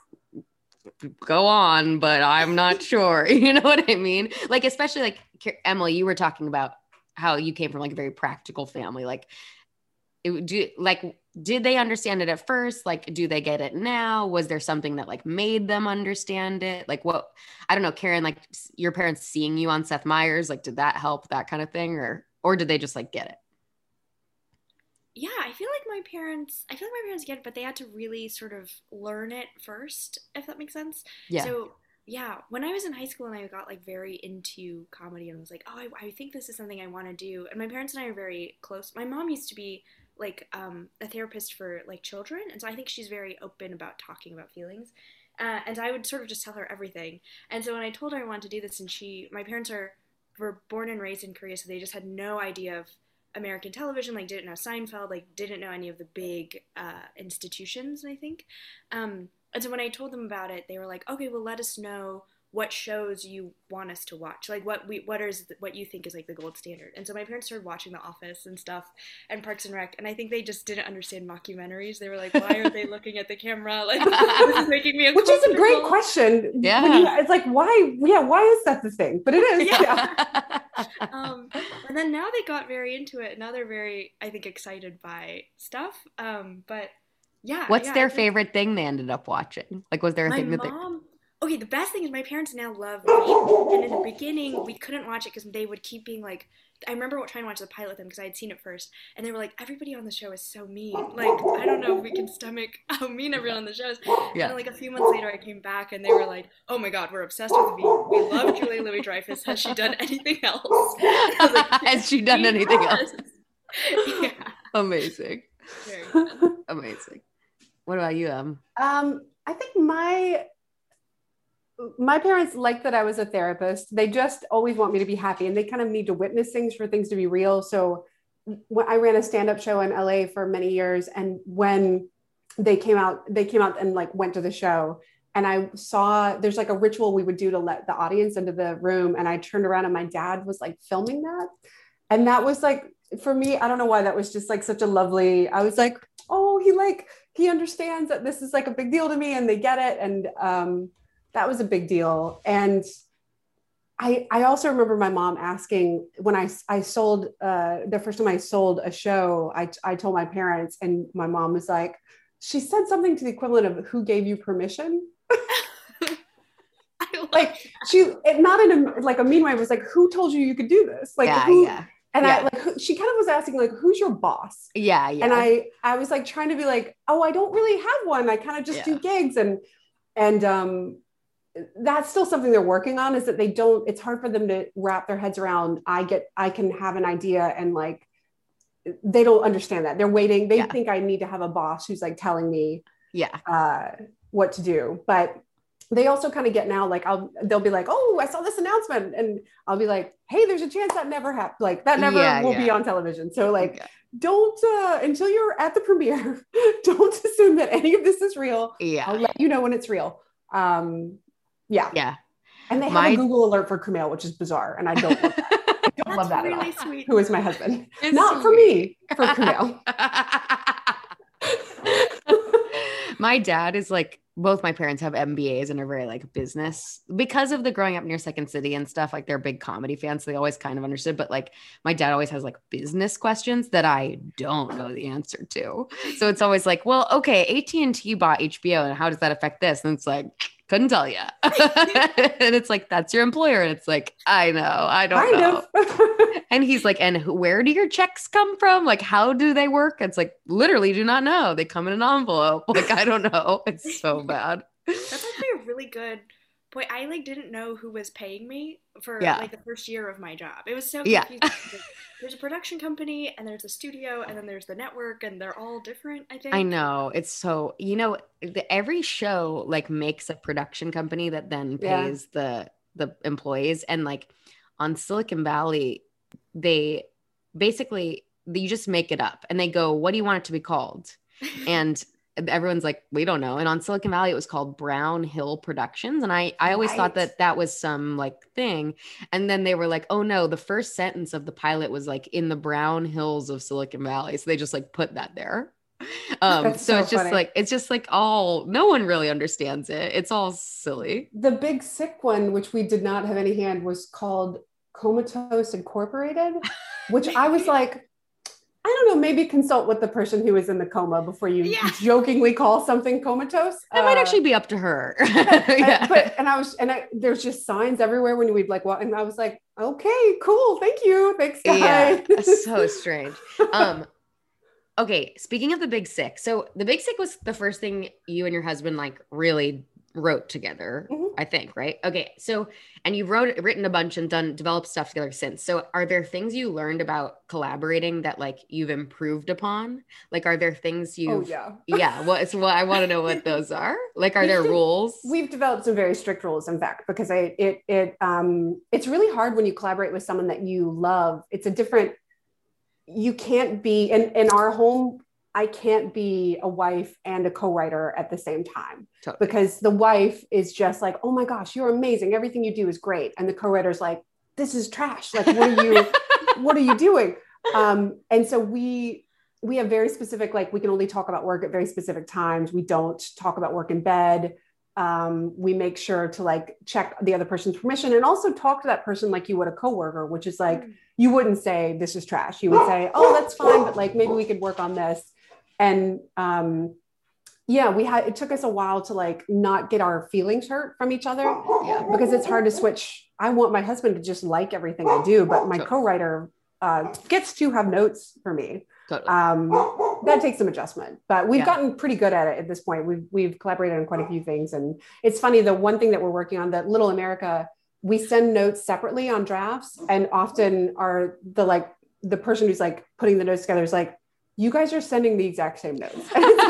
go on, but I'm not sure. You know what I mean? Like, especially like Emily, you were talking about how you came from like a very practical family. Like, it, do like, did they understand it at first? Like, do they get it now? Was there something that like made them understand it? Like what, I don't know, Karen, like your parents seeing you on Seth Meyers, like, did that help, that kind of thing? Or, or did they just like get it? Yeah, I feel like my parents, I feel like my parents get it, but they had to really sort of learn it first, if that makes sense. Yeah. So yeah, when I was in high school and I got like very into comedy and was like, oh, I, I think this is something I want to do. And my parents and I are very close. My mom used to be like um, a therapist for like children. And so I think she's very open about talking about feelings. Uh, and so I would sort of just tell her everything. And so when I told her I wanted to do this, and she, my parents are, were born and raised in Korea, so they just had no idea of American television, like didn't know Seinfeld, like didn't know any of the big uh, institutions, I think. Um, and so when I told them about it, they were like, okay, well, let us know what shows you want us to watch. Like what we, what is, what you think is like the gold standard. And so my parents started watching The Office and stuff and Parks and Rec. And I think they just didn't understand mockumentaries. They were like, why are they looking at the camera? Like, this is making me Which is a great question. Yeah. When you, it's like, why, yeah, why is that the thing? But it is. Yeah. um, and then now they got very into it. Now they're very, I think, excited by stuff. Um, but yeah. What's yeah, their favorite thing they ended up watching? Like, was there a my thing that they... mom, okay, the best thing is my parents now love Veep. And in the beginning, we couldn't watch it because they would keep being like, I remember trying to watch the pilot with them because I had seen it first. And they were like, everybody on the show is so mean. Like, I don't know if we can stomach how mean everyone on the show is. Yeah. And then, like, a few months later, I came back and they were like, oh my God, we're obsessed with Veep. We love Julia Louis-Dreyfus. Has she done anything else? I was like, Has she done anything has. else? Yeah. Amazing. Very good. Amazing. What about you, Em? Um, I think my my parents like that I was a therapist. They just always want me to be happy, and they kind of need to witness things for things to be real. So when I ran a stand-up show in L A for many years, and when they came out, they came out and like went to the show, and I saw there's like a ritual we would do to let the audience into the room, and I turned around and my dad was like filming that, and that was like, for me, I don't know why, that was just like such a lovely, I was like, oh, he like he understands that this is like a big deal to me, and they get it. And um that was a big deal. And I, I also remember my mom asking when I, I sold, uh, the first time I sold a show, I, I told my parents, and my mom was like, she said something to the equivalent of, who gave you permission? Like she, it, not in a, like a mean way, was like, who told you you could do this? Like, yeah, who, yeah. and yeah. I like, who, she kind of was asking like, who's your boss? Yeah. Yeah. And I, I was like, trying to be like, oh, I don't really have one. I kind of just yeah. do gigs. And, and, um, that's still something they're working on, is that they don't, it's hard for them to wrap their heads around. I get, I can have an idea, and like, they don't understand that. They're waiting. They yeah. think I need to have a boss who's like telling me yeah, uh, what to do. But they also kind of get now, like, I'll, they'll be like, oh, I saw this announcement. And I'll be like, hey, there's a chance that never happened. Like that never yeah, will yeah. be on television. So like, yeah. don't, uh, until you're at the premiere, don't assume that any of this is real. Yeah. I'll let you know when it's real. Um, Yeah. Yeah. And they have my... a Google alert for Kumail, which is bizarre. And I don't love that. I don't love that really at all. sweet. Who is my husband? It's Not sweet. for me, for Kumail. My dad is like, both my parents have M B As and are very like business, because of the growing up near Second City and stuff. Like they're big comedy fans, so they always kind of understood. But like my dad always has like business questions that I don't know the answer to. So it's always like, well, okay, A T and T bought H B O, and how does that affect this? And it's like, couldn't tell you. And it's like, that's your employer. And it's like, I know, I don't kind know. Of. And he's like, and where do your checks come from? Like, how do they work? It's like, literally do not know. They come in an envelope. Like, I don't know. It's so bad. That's actually a really good point. I like didn't know who was paying me for Yeah. like the first year of my job. It was so Yeah. confusing. There's a production company, and there's a studio, and then there's the network, and they're all different, I think. I know. It's so, you know, the, every show like makes a production company that then Yeah. pays the the employees. And like on Silicon Valley, they basically, you just make it up and they go, what do you want it to be called? And everyone's like, we don't know. And on Silicon Valley, it was called Brown Hill Productions. And I, I always Right. thought that that was some like thing. And then they were like, oh no, the first sentence of the pilot was like, in the brown hills of Silicon Valley. So they just like put that there. Um, That's so, so it's just funny. like, it's just like all, no one really understands it. It's all silly. The Big Sick one, which we did not have any hand, was called Comatose Incorporated, which I was like, I don't know, maybe consult with the person who is in the coma before you Yeah. jokingly call something comatose. That might Uh, actually be up to her. yeah. Yeah. But, and I was, and I, there's just signs everywhere when we'd like walk, and I was like, okay, cool. Thank you. Thanks, guys. Yeah, so strange. Um, okay, speaking of the Big Sick, so the Big Sick was the first thing you and your husband like really wrote together, Mhm. I think, right? Okay, so and you've wrote written a bunch and done developed stuff together since. So are there things you learned about collaborating that like you've improved upon? Like, are there things Oh you've yeah. yeah, what is what I want to know what those are? Like, are there rules? We've developed some very strict rules, in fact, because I it it um it's really hard when you collaborate with someone that you love. It's a different. You can't be in in our home. I can't be a wife and a co-writer at the same time Totally. because the wife is just like, oh my gosh, you're amazing. Everything you do is great. And the co-writer's like, this is trash. Like, what are you, what are you doing? Um, and so we, we have very specific, like we can only talk about work at very specific times. We don't talk about work in bed. Um, we make sure to like check the other person's permission and also talk to that person like you would a coworker, which is like, you wouldn't say this is trash. You would say, oh, that's fine, but like maybe we could work on this. And um, yeah, we had, it took us a while to like not get our feelings hurt from each other. Yeah. Because it's hard to switch. I want my husband to just like everything I do, but my Totally. co-writer uh, gets to have notes for me. Totally. Um, that takes some adjustment, but we've Yeah. gotten pretty good at it at this point. We've, we've collaborated on quite a few things. And it's funny, the one thing that we're working on, that Little America, we send notes separately on drafts, and often are the, like the person who's like putting the notes together is like, you guys are sending the exact same notes.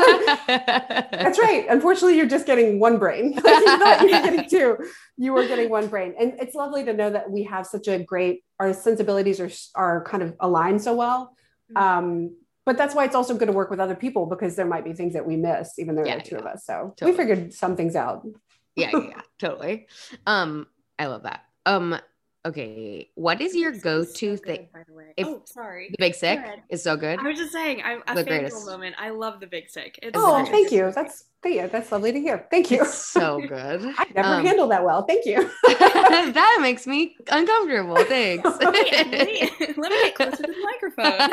That's right. Unfortunately, you're just getting one brain. Like, you thought you were getting two. You were getting one brain. And it's lovely to know that we have such a great, our sensibilities are, are kind of aligned so well. Um, but that's why it's also good to work with other people, because there might be things that we miss, even though Yeah, there are two yeah. of us. So Totally. we figured some things out. yeah, yeah, yeah, totally. Um, I love that. Um, okay, what is your Big Sick is go-to so thing? good, by the way. If- oh, sorry. The Big Sick Go ahead. is so good. I was just saying, I'm a The fangirl greatest. moment. I love the Big Sick. It's the Oh, such a thank good you. movie. That's, yeah, that's lovely to hear. Thank you. It's so good. I never Um, handled that well. Thank you. that makes me uncomfortable. Thanks. Hey, Emily, let me get closer to the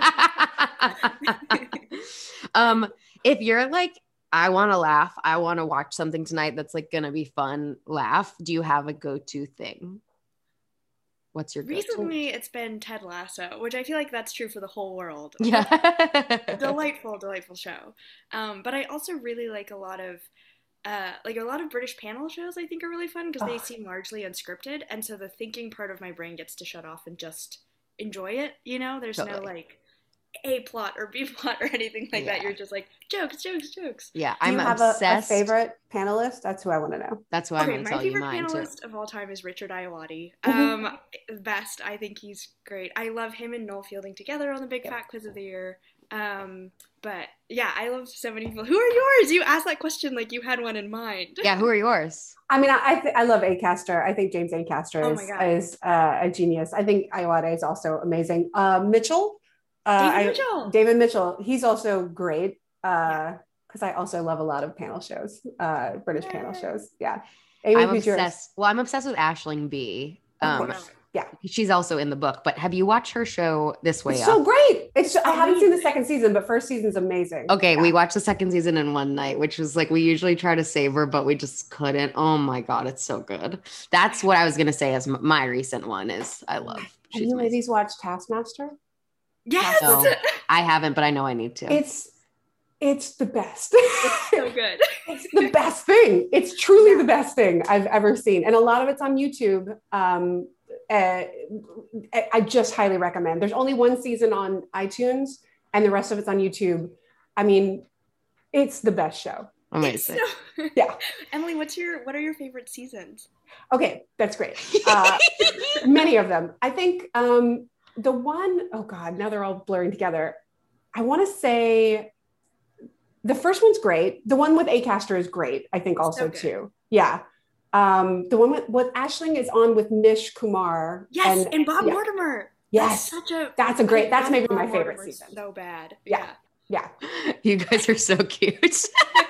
microphone. um, if you're like, I want to laugh, I want to watch something tonight that's like gonna be fun, laugh. Do you have a go-to thing? What's your go-to? Recently, it's been Ted Lasso, which I feel like that's true for the whole world. Yeah. delightful, delightful show. Um, but I also really like a lot of, uh, like a lot of British panel shows. I think are really fun because they Oh. seem largely unscripted, and so the thinking part of my brain gets to shut off and just enjoy it. You know, there's no Totally. like A plot or B plot or anything like that. Yeah. You're just like jokes, jokes, jokes. Yeah, Do I'm you have a, a obsessed. favorite panelist? That's who I want to know. That's what Okay, I'm my gonna tell you favorite mine too. panelist of all time is Richard Iowati. Mhm. Um, best. I think he's great. I love him and Noel Fielding together on the Big Fat Quiz of the Year. Um, but yeah, I love so many people. Who are yours? You asked that question like you had one in mind. Yeah, who are yours? I mean, I I, th- I love Acaster. I think James Acaster Oh is, my God. is uh, a genius. I think Iowade is also amazing. Uh, Mitchell. Uh, David I- Mitchell. David Mitchell. He's also great. Yeah. Because I also love a lot of panel shows, uh, British panel Yay. shows. Yeah. Amy, I'm who's yours? obsessed. Well, I'm obsessed with Aisling B. Of Um, course. Yeah. she's also in the book. But have you watched her show This Way It's Up? so great. It's I haven't seen the amazing. second season, but first season's amazing. Okay, Yeah. we watched the second season in one night, which was like we usually try to savor, but we just couldn't. Oh my god, it's so good. That's what I was gonna say as m- my recent one is I love. Have She's you amazing. ladies watched Taskmaster? Yes. No. I haven't, but I know I need to. It's it's the best. So good. It's the best thing. It's truly the best thing I've ever seen. And a lot of it's on YouTube. Um, uh, I I just highly recommend. There's only one season on iTunes and the rest of it's on YouTube. I mean, it's the best show. It's Amazing. so- Yeah. Emily, what's your what are your favorite seasons? Okay, that's great. Uh, many of them. I think um, the one, oh God, now they're all blurring together. I want to say the first one's great. The one with Acaster is great, I think also good. too. Yeah. Um, the one with, with Aisling is on with Nish Kumar. Yes, and, Bob yeah. Mortimer. Yes. That's such a That's a great, I that's love maybe Bob my favorite Mortimer season. So bad. Yeah. Yeah. You guys are so cute.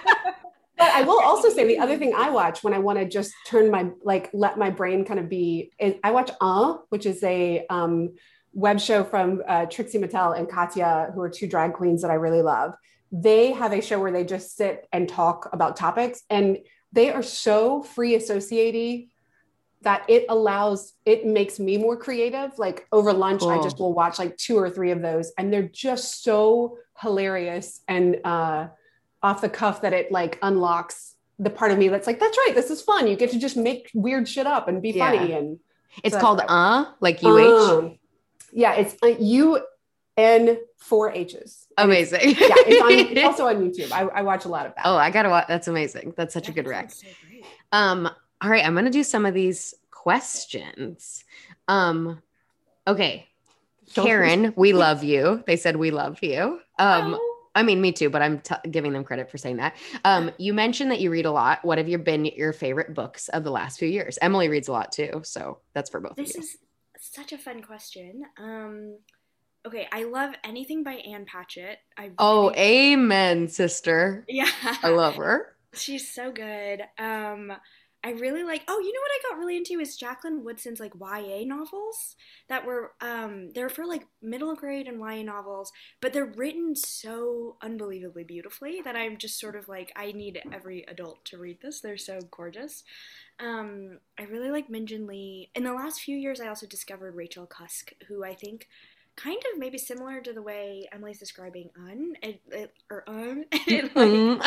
But I will also say the other thing I watch when I want to just turn my, like, let my brain kind of be, is I watch Uh, which is a, um, web show from uh, Trixie Mattel and Katya, who are two drag queens that I really love. They have a show where they just sit and talk about topics, and they are so free associating that it allows, it makes me more creative. Like over lunch, cool. I just will watch like two or three of those, and they're just so hilarious and uh, off the cuff that it like unlocks the part of me that's like, that's right, this is fun. You get to just make weird shit up and be yeah. funny. And it's so called uh, like U H. Uh, yeah, it's uh, U N four H's. Amazing. It's, yeah, it's, on, it's also on YouTube. I, I watch a lot of that. Oh, I gotta watch. That's amazing. That's such that a good rec. So um, all right, I'm gonna do some of these questions. Um, okay, Karen, we love you. They said we love you. Um, oh. I mean, me too, but I'm t- giving them credit for saying that. Um, you mentioned that you read a lot. What have you been your favorite books of the last few years? Emily reads a lot too, so that's for both this of you. This is such a fun question. Um, okay, I love anything by Ann Patchett. I really, oh, amen, sister. Yeah. I love her. She's so good. Um, I really like, oh, you know what I got really into is Jacqueline Woodson's like Y A novels that were, um, they're for like middle grade and Y A novels, but they're written so unbelievably beautifully that I'm just sort of like, I need every adult to read this. They're so gorgeous. Um, I really like Min-Jin Lee. In the last few years, I also discovered Rachel Cusk, who I think kind of maybe similar to the way Emily's describing Un, it, it, or Un, it, like,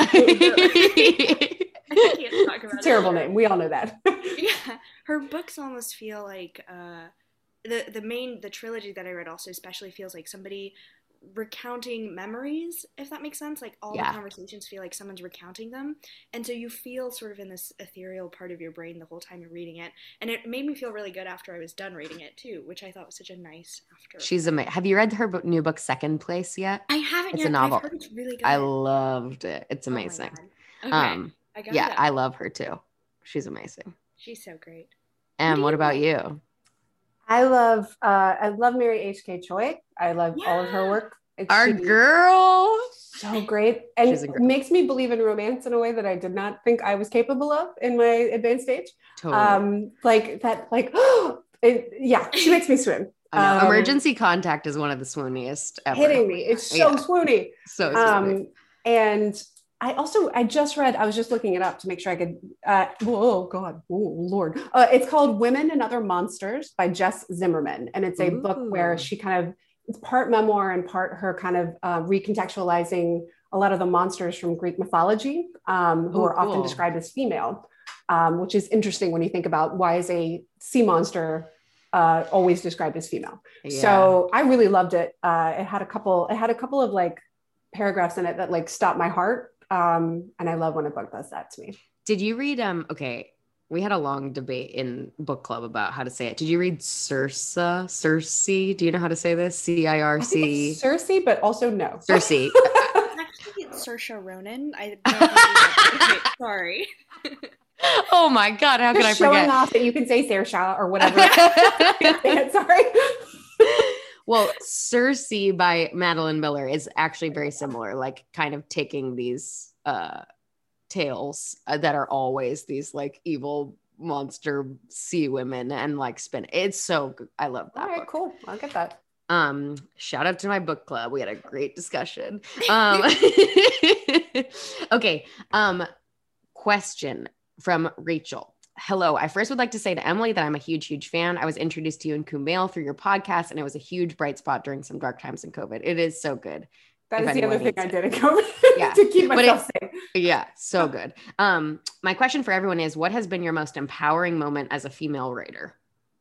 I can't talk about it's a terrible it. name. We all know that. Yeah, her books almost feel like uh, the the main the trilogy that I read also especially feels like somebody recounting memories, if that makes sense. Like all yeah. the conversations feel like someone's recounting them, and so you feel sort of in this ethereal part of your brain the whole time you're reading it. And it made me feel really good after I was done reading it too, which I thought was such a nice after. She's amazing. Have you read her book, new book Second Place yet? I haven't it's yet. A novel. I've heard it's really good. I loved it. It's amazing. Oh okay. Um, I got yeah, that. I love her too. She's amazing. She's so great. Em, what, what about you? I love uh, I love Mary H K Choi. I love yeah. all of her work. It's Our girl. So great. And it makes me believe in romance in a way that I did not think I was capable of in my advanced stage. Totally. Um, like that, like, it, yeah, she makes me swoon. Um, Emergency Contact is one of the swooniest ever. Hitting me. It's so yeah. swoony. So swoony. Um, and I also, I just read, I was just looking it up to make sure I could, uh, oh God, oh Lord. Uh, it's called Women and Other Monsters by Jess Zimmerman. And it's a Ooh. book where she kind of, it's part memoir and part her kind of uh, recontextualizing a lot of the monsters from Greek mythology, um, who oh, are cool. often described as female, um, which is interesting when you think about why is a sea monster uh, always described as female. Yeah. So I really loved it. Uh, it had a couple, it had a couple of like paragraphs in it that like stopped my heart. Um, and I love when a book does that to me. Did you read, um, okay, we had a long debate in book club about how to say it. Did you read Circe? Circe? Do you know how to say this? C I R C. Circe, but also no. Circe. Actually, it's Saoirse Ronan. I don't think okay, sorry. Oh my God, how Just could I forget? Showing off that you can say Saoirse or whatever. Sorry. Well, Circe by Madeline Miller is actually very similar, like kind of taking these uh, tales uh, that are always these like evil monster sea women and like spin. It's so good. I love that. All right, book. Cool. I'll get that. Um, shout out to my book club. We had a great discussion. Um, okay. Um, question from Rachel. Hello. I first would like to say to Emily that I'm a huge, huge fan. I was introduced to you in Kumail through your podcast, and it was a huge bright spot during some dark times in COVID. It is so good. That is the other thing I did in COVID. Yeah. To keep myself it, safe. Yeah. So good. Um, my question for everyone is, what has been your most empowering moment as a female writer?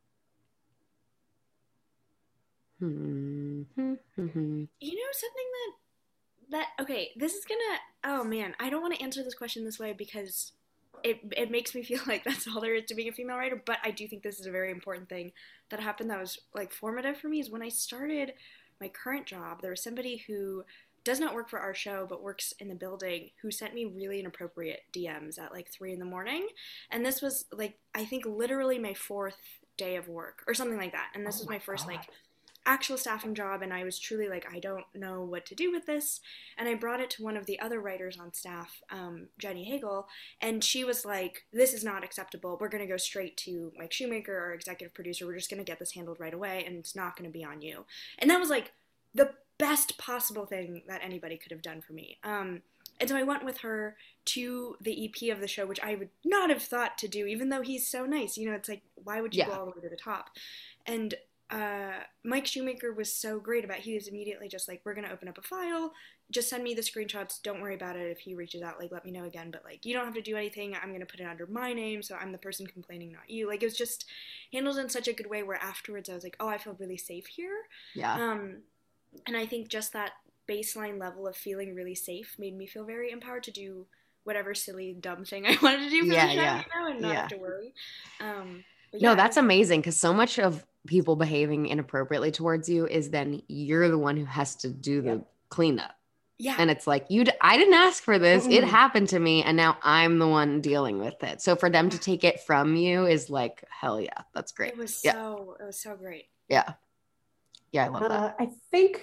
Hmm. You know, something that, that, okay, this is gonna, oh man, I don't want to answer this question this way because It it makes me feel like that's all there is to being a female writer, but I do think this is a very important thing that happened that was like formative for me is when I started my current job, there was somebody who does not work for our show but works in the building who sent me really inappropriate D Ms at like three in the morning. And this was like, I think literally my fourth day of work or something like that. And this oh was my, my first God. like actual staffing job, and I was truly like, I don't know what to do with this. And I brought it to one of the other writers on staff, um, Jenny Hagel, and she was like, this is not acceptable. We're going to go straight to Mike Shoemaker, our executive producer. We're just going to get this handled right away, and it's not going to be on you. And that was like the best possible thing that anybody could have done for me. Um, and so I went with her to the E P of the show, which I would not have thought to do, even though he's so nice. You know, it's like, why would you Yeah. go all the way to the top? And uh, Mike Shoemaker was so great about it. He was immediately just like, we're going to open up a file. Just send me the screenshots. Don't worry about it. If he reaches out, like, let me know again. But, like, you don't have to do anything. I'm going to put it under my name, so I'm the person complaining, not you. Like, it was just handled in such a good way where afterwards I was like, oh, I feel really safe here. Yeah. Um, and I think just that baseline level of feeling really safe made me feel very empowered to do whatever silly, dumb thing I wanted to do for Yeah, the show, yeah, you know, and not yeah. have to worry. Um, but No, yeah, that's amazing, because so much of people behaving inappropriately towards you is then you're the one who has to do the Yeah. cleanup. yeah. And it's like, you, d- I didn't ask for this. It Mm-mm. happened to me. And now I'm the one dealing with it. So for them to take it from you is like, hell yeah, that's great. It was Yeah. so, it was so great. Yeah. Yeah. I love that. Uh, I think,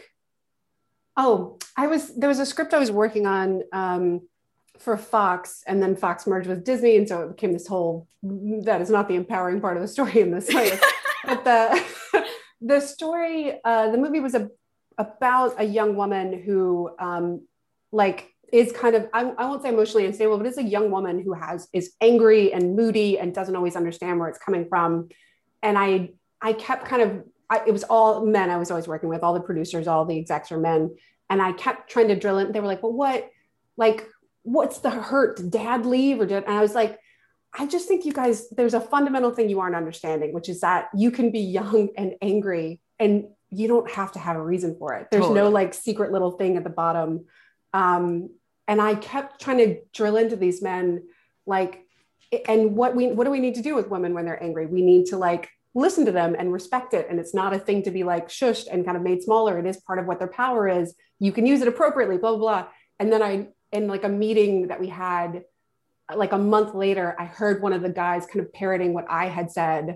oh, I was, there was a script I was working on um, for Fox, and then Fox merged with Disney. And so it became this whole, that is not the empowering part of the story in this way. But the, the story, uh, the movie was a, about a young woman who um, like is kind of, I, I won't say emotionally unstable, but it's a young woman who has, is angry and moody and doesn't always understand where it's coming from. And I, I kept kind of, I, it was all men I was always working with, all the producers, all the execs are men. And I kept trying to drill it. They were like, well, what, like, what's the hurt? Did dad leave or did, and I was like, I just think you guys, there's a fundamental thing you aren't understanding, which is that you can be young and angry and you don't have to have a reason for it. There's Totally. no like secret little thing at the bottom. Um, and I kept trying to drill into these men, like, and what we, what do we need to do with women when they're angry? We need to like listen to them and respect it. And it's not a thing to be like shushed and kind of made smaller. It is part of what their power is. You can use it appropriately, blah, blah, blah. And then I, in like a meeting that we had, like a month later, I heard one of the guys kind of parroting what I had said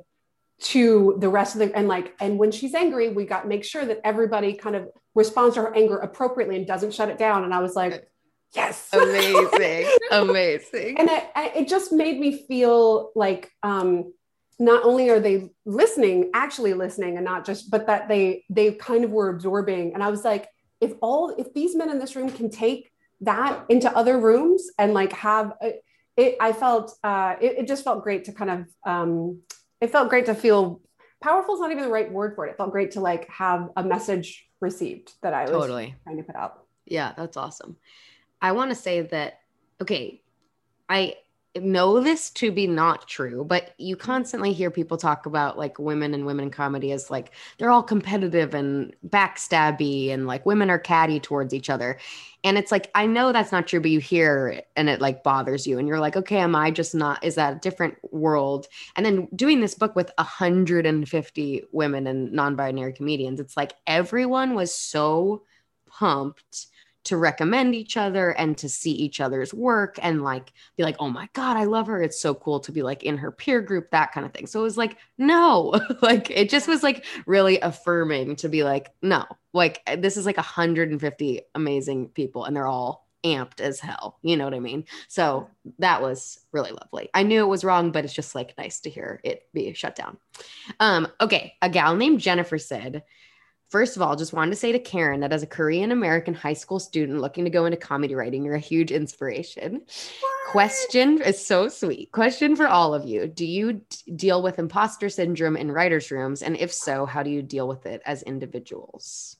to the rest of the, and like, and when she's angry, we got, make sure that everybody kind of responds to her anger appropriately and doesn't shut it down. And I was like, yes. Amazing. Amazing. And I, I, it just made me feel like, um, not only are they listening, actually listening and not just, but that they, they kind of were absorbing. And I was like, if all, if these men in this room can take that into other rooms and like have a, it, I felt, uh, it, it just felt great to kind of, um, it felt great to feel powerful is not even the right word for it. It felt great to like have a message received that I was Totally. trying to put out. Yeah, that's awesome. I want to say that, okay, I know this to be not true, but you constantly hear people talk about like women and women in comedy as like, they're all competitive and backstabby and like women are catty towards each other. And it's like, I know that's not true, but you hear it and it like bothers you. And you're like, okay, am I just not, is that a different world? And then doing this book with one hundred fifty women and non-binary comedians, it's like everyone was so pumped to recommend each other and to see each other's work and like be like, oh my God, I love her. It's so cool to be like in her peer group, that kind of thing. So it was like, no, like it just was like really affirming to be like, no, like this is like one hundred fifty amazing people and they're all amped as hell. You know what I mean? So that was really lovely. I knew it was wrong, but it's just like nice to hear it be shut down. Um, okay. A gal named Jennifer said, first of all, just wanted to say to Karen that as a Korean American high school student looking to go into comedy writing, you're a huge inspiration. What? Question is so sweet. Question for all of you. Do you d- deal with imposter syndrome in writers' rooms? And if so, how do you deal with it as individuals?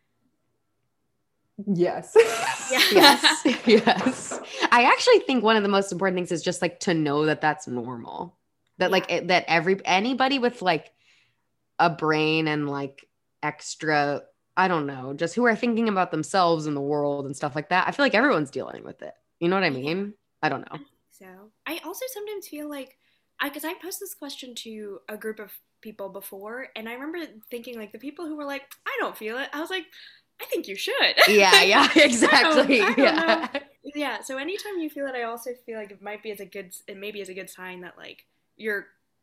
Yes. Yeah. Yes. Yes. I actually think one of the most important things is just like to know that that's normal. That like it, that every anybody with like a brain and like extra, I don't know, just who are thinking about themselves and the world and stuff like that. I feel like everyone's dealing with it. You know what I mean? I don't know. So I also sometimes feel like, I because I posed this question to a group of people before, and I remember thinking like the people who were like, I don't feel it. I was like, I think you should. Yeah, yeah, exactly. I don't Yeah. know. Yeah. So anytime you feel it, I also feel like it might be as a good, it maybe is a good sign that like you're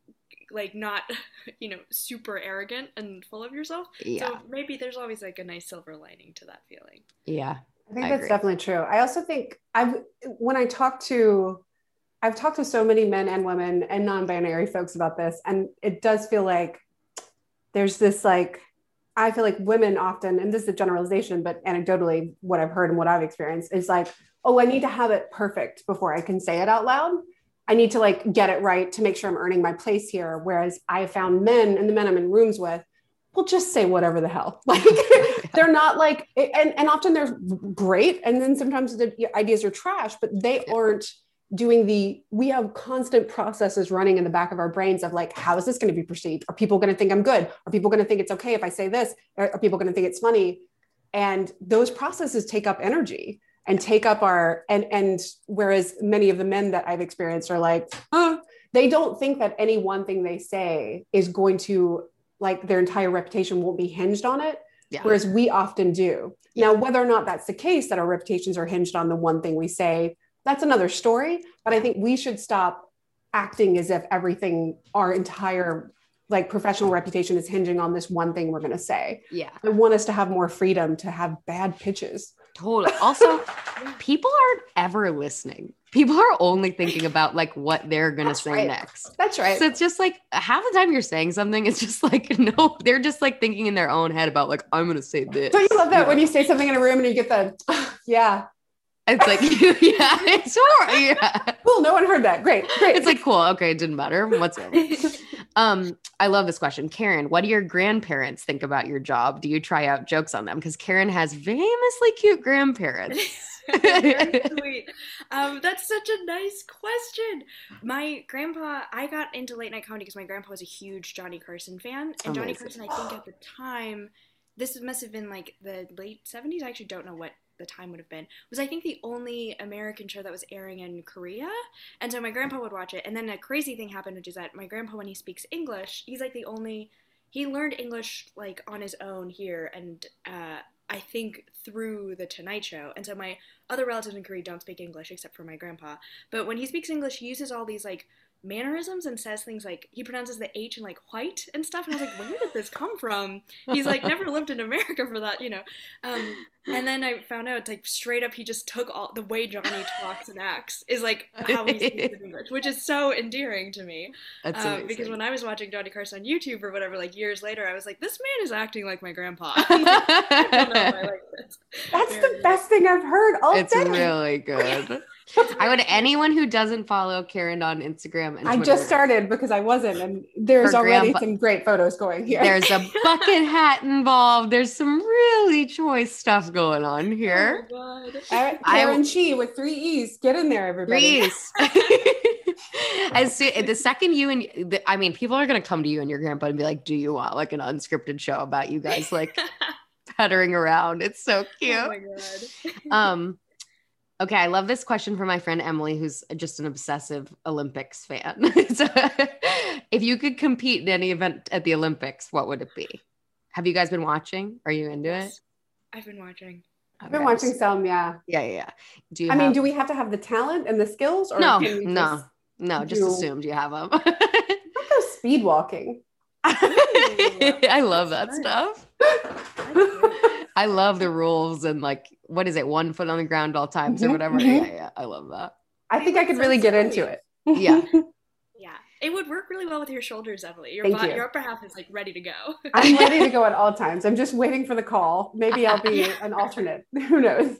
like not, you know, super arrogant and full of yourself. Yeah. So maybe there's always like a nice silver lining to that feeling. Yeah. I think I that's agree. definitely true. I also think I've, when I talk to, I've talked to so many men and women and non-binary folks about this, and it does feel like there's this like, I feel like women often, and this is a generalization, but anecdotally, what I've heard and what I've experienced is like, oh, I need to have it perfect before I can say it out loud. I need to like get it right to make sure I'm earning my place here. Whereas I found men, and the men I'm in rooms with, will just say whatever the hell. Like they're not like, and, and often they're great. And then sometimes the ideas are trash, but they aren't doing the, we have constant processes running in the back of our brains of like, how is this going to be perceived? Are people going to think I'm good? Are people going to think it's okay if I say this? Are, are people going to think it's funny? And those processes take up energy and take up our, and, and whereas many of the men that I've experienced are like, oh, they don't think that any one thing they say is going to, like their entire reputation won't be hinged on it. Yeah. Whereas we often do. Yeah. Now, whether or not that's the case, that our reputations are hinged on the one thing we say, that's another story. But I think we should stop acting as if everything, our entire like professional reputation is hinging on this one thing we're going to say. Yeah. I want us to have more freedom to have bad pitches. Totally. Also, people aren't ever listening. People are only thinking about like what they're going to say right. next. That's right. So it's just like half the time you're saying something, it's just like, no, they're just like thinking in their own head about like, I'm going to say this. Don't you love that you know? when you say something in a room and you get the, yeah. It's like, yeah, it's horrible. Yeah. Cool. No one heard that. Great. Great. It's like, cool. Okay. It didn't matter. Whatsoever. um, I love this question. Karen, what do your grandparents think about your job? Do you try out jokes on them? Because Karen has famously cute grandparents. Very sweet. Um, that's such a nice question. My grandpa, I got into late night comedy because my grandpa was a huge Johnny Carson fan. And Johnny Carson, I think at the time, this must have been like the late seventies. I actually don't know what the time would have been, was I think the only American show that was airing in Korea. And so my grandpa would watch it. And then a crazy thing happened, which is that my grandpa, when he speaks English, he's like the only, he learned English like on his own here. And uh, I think through the Tonight Show. And so my other relatives in Korea don't speak English except for my grandpa. But when he speaks English, he uses all these like mannerisms and says things like, he pronounces the H in like white and stuff. And I was like, where did this come from? He's like never lived in America for that, you know. Um, and then I found out like straight up he just took all the way Johnny talks and acts is like how he speaks in English, which is so endearing to me. That's um, because when I was watching Johnny Carson on YouTube or whatever, like years later, I was like, this man is acting like my grandpa. I don't know if I like this. That's Very the best thing I've heard all it's day. really good. I would, anyone who doesn't follow Karen on Instagram and I Twitter, just started because I wasn't, and there's Her already grandpa- some great photos going here. there's a bucket hat involved. There's some really choice stuff going on here. Oh my God. All right, Karen Chi with three E's. Get in there, everybody. Please. As soon, the second you and the, I mean, people are gonna come to you and your grandpa and be like, "Do you want like an unscripted show about you guys like puttering around?" It's so cute. Oh my God. Um. Okay, I love this question from my friend Emily, who's just an obsessive Olympics fan. So, if you could compete in any event at the Olympics, what would it be? Have you guys been watching? Are you into Yes. it? I've been watching. I've been watching some, yeah. Yeah, yeah, yeah. Do you I have- mean, do we have to have the talent and the skills? Or No, can we no, just no. Just do- assumed you have them. I'll go speed walking. I love that Nice. stuff. I love the rules and like, what is it? One foot on the ground all times or Mhm, whatever. mhm. Yeah, yeah. I love that. I think I could really get into it. Yeah. Yeah, it would work really well with your shoulders, Emily. Your, Thank bo- you. your upper half is like ready to go. I'm ready to go at all times. I'm just waiting for the call. Maybe I'll be an alternate. Who knows?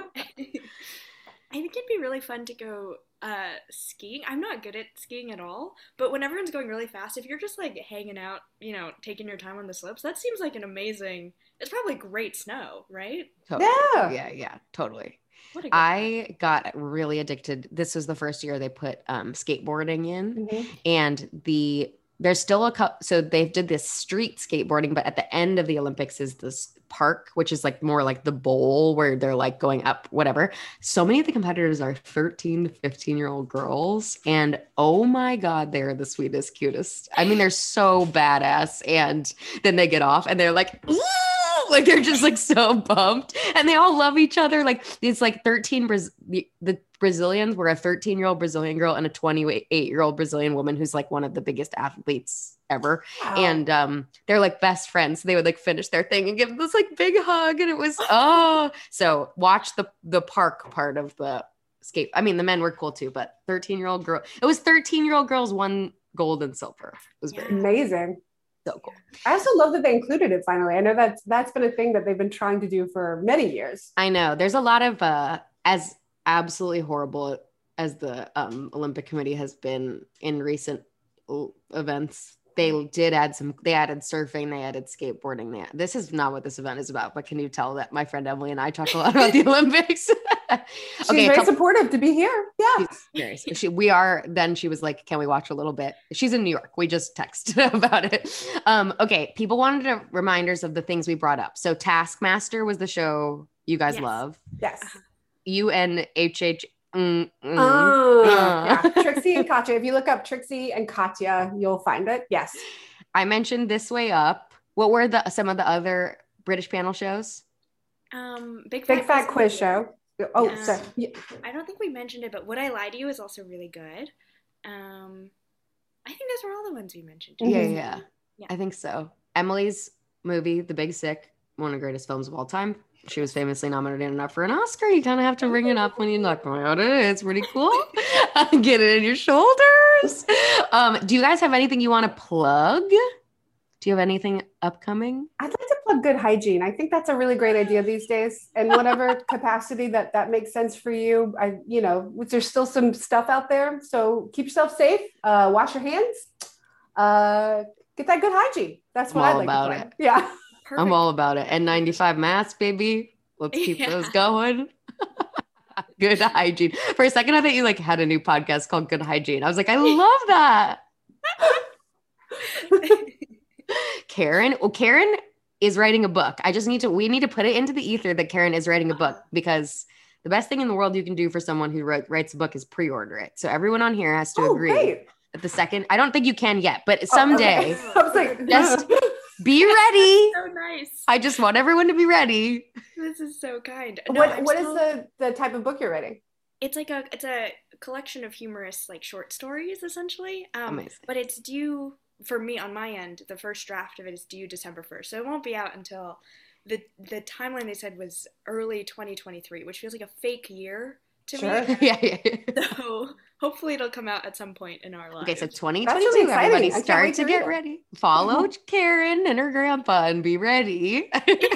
I think it'd be really fun to go uh, skiing. I'm not good at skiing at all, but when everyone's going really fast, if you're just like hanging out, you know, taking your time on the slopes, that seems like an amazing, it's probably great snow, right? Totally. Yeah. Yeah, yeah, totally. What a good I got really addicted. This was the first year they put um, skateboarding in, Mhm. and the there's still a couple. So they did this street skateboarding, but at the end of the Olympics is this park, which is like more like the bowl where they're like going up, whatever. So many of the competitors are thirteen to fifteen year old girls, and oh my God, they're the sweetest, cutest. I mean, they're so badass, and then they get off and they're like, "Ooh!" Like they're just like so pumped, and they all love each other. Like it's like thirteen Braz- the, the Brazilians were a thirteen year old Brazilian girl and a twenty-eight year old Brazilian woman who's like one of the biggest athletes ever. Wow. And um, they're like best friends. So they would like finish their thing and give this like big hug, and it was oh. So watch the the park part of the skate. I mean, the men were cool too, but thirteen year old girl. It was thirteen year old girls won gold and silver. It was very Amazing. so cool. I also love that they included it finally. I know that's that's been a thing that they've been trying to do for many years. I know there's a lot of uh, as absolutely horrible as the um, Olympic Committee has been in recent l- events. They did add some, they added surfing, they added skateboarding. They, this is not what this event is about, but can you tell that my friend Emily and I talk a lot about the Olympics? She's okay, very couple, supportive to be here. Yeah. she's very, she, we are, then she was like, can we watch a little bit? She's in New York. We just texted about it. Um, okay. People wanted to, reminders of the things we brought up. So Taskmaster was the show you guys Yes. love. Yes. U N H H. Mm, mm, Oh, uh. yeah. Trixie and Katya. If you look up Trixie and Katya, you'll find it. Yes. I mentioned This Way Up. What were the some of the other British panel shows? Um, Big Big Fat Quiz Quiz is Show. good. Oh, Um, sorry. Yeah. I don't think we mentioned it, but Would I Lie to You is also really good. Um, I think those were all the ones we mentioned. Mhm. Yeah, yeah, Yeah. I think so. Emily's movie, The Big Sick, one of the greatest films of all time. She was famously nominated enough for an Oscar. You kind of have to bring it up when you talk about it. It's pretty cool. Get it in your shoulders. Um, do you guys have anything you want to plug? Do you have anything upcoming? I'd like to plug good hygiene. I think that's a really great idea these days. And whatever capacity that that makes sense for you, I, you know, there's still some stuff out there. So keep yourself safe. Uh, wash your hands. Uh, get that good hygiene. That's what I'm I'd all like about to plug. it. Yeah. Perfect. I'm all about it. N ninety-five masks, baby. Let's keep Yeah. those going. Good hygiene. For a second, I thought you like had a new podcast called Good Hygiene. I was like, I love that. Karen, well, Karen is writing a book. I just need to, we need to put it into the ether that Karen is writing a book, because the best thing in the world you can do for someone who wrote, writes a book is pre-order it. So everyone on here has to Oh, agree great. that the second, I don't think you can yet, but Oh, someday okay. I was like, Just- be ready. So nice. I just want everyone to be ready. This is so kind. No, what I'm what is still- the the type of book you're writing? It's like a it's a collection of humorous like short stories essentially. Um, Amazing. but it's due for me on my end. The first draft of it is due December first, so it won't be out until the the timeline they said was early twenty twenty-three, which feels like a fake year to Sure. me. yeah, yeah, yeah. So hopefully it'll come out at some point in our lives. Okay, so That's twenty really twenty-two, exciting. everybody I can't start wait to to get read it. ready. Follow Karen and her grandpa and be ready.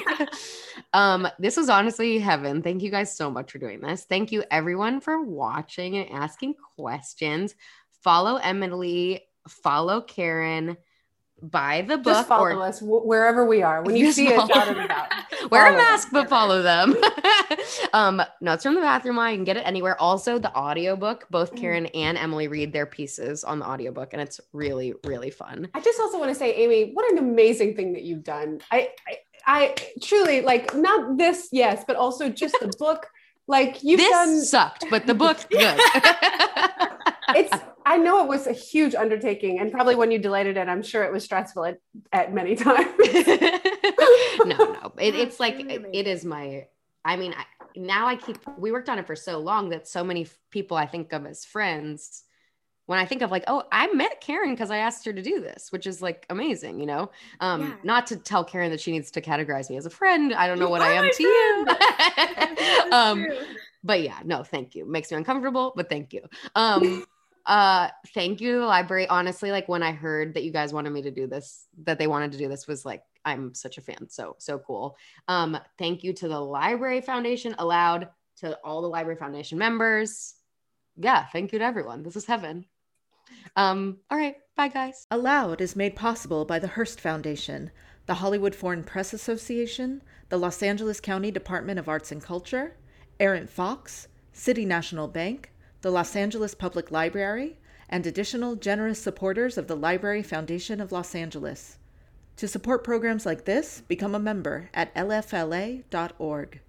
um, this was honestly heaven. Thank you guys so much for doing this. Thank you everyone for watching and asking questions. Follow Emily, follow Karen, buy the book, Just follow or us wh- wherever we are. When you Just see us follow. out and about. wear a Follow mask, us. but follow them. um, Notes from the Bathroom Line. You can get it anywhere. Also, the audiobook, both Mm. Karen and Emily read their pieces on the audiobook, and it's really, really fun. I just also want to say, Amy, what an amazing thing that you've done. I, I, I truly like not this, yes, but also just the book. Like you've This done. sucked, but the book, good. It's. I know it was a huge undertaking, and probably when you delayed it, I'm sure it was stressful at, at many times. no, no. It, Yeah, it's like, really it, amazing. it is my, I mean, I, now I keep, we worked on it for so long that so many f- people I think of as friends, when I think of like, oh, I met Karen because I asked her to do this, which is like amazing, you know? Um, Yeah. Not to tell Karen that she needs to categorize me as a friend. I don't know You what are I am my to you. That's um, true. but yeah, no, thank you. Makes me uncomfortable, but thank you. Um, uh, thank you to the library. Honestly, like when I heard that you guys wanted me to do this, that they wanted to do this, was like, I'm such a fan. So, so cool. Um, thank you to the Library Foundation, Allowed, to all the Library Foundation members. Yeah, thank you to everyone. This is heaven. Um, all right, bye guys. Allowed is made possible by the Hearst Foundation, the Hollywood Foreign Press Association, the Los Angeles County Department of Arts and Culture, Errant Fox, City National Bank, the Los Angeles Public Library, and additional generous supporters of the Library Foundation of Los Angeles. To support programs like this, become a member at L F L A dot org.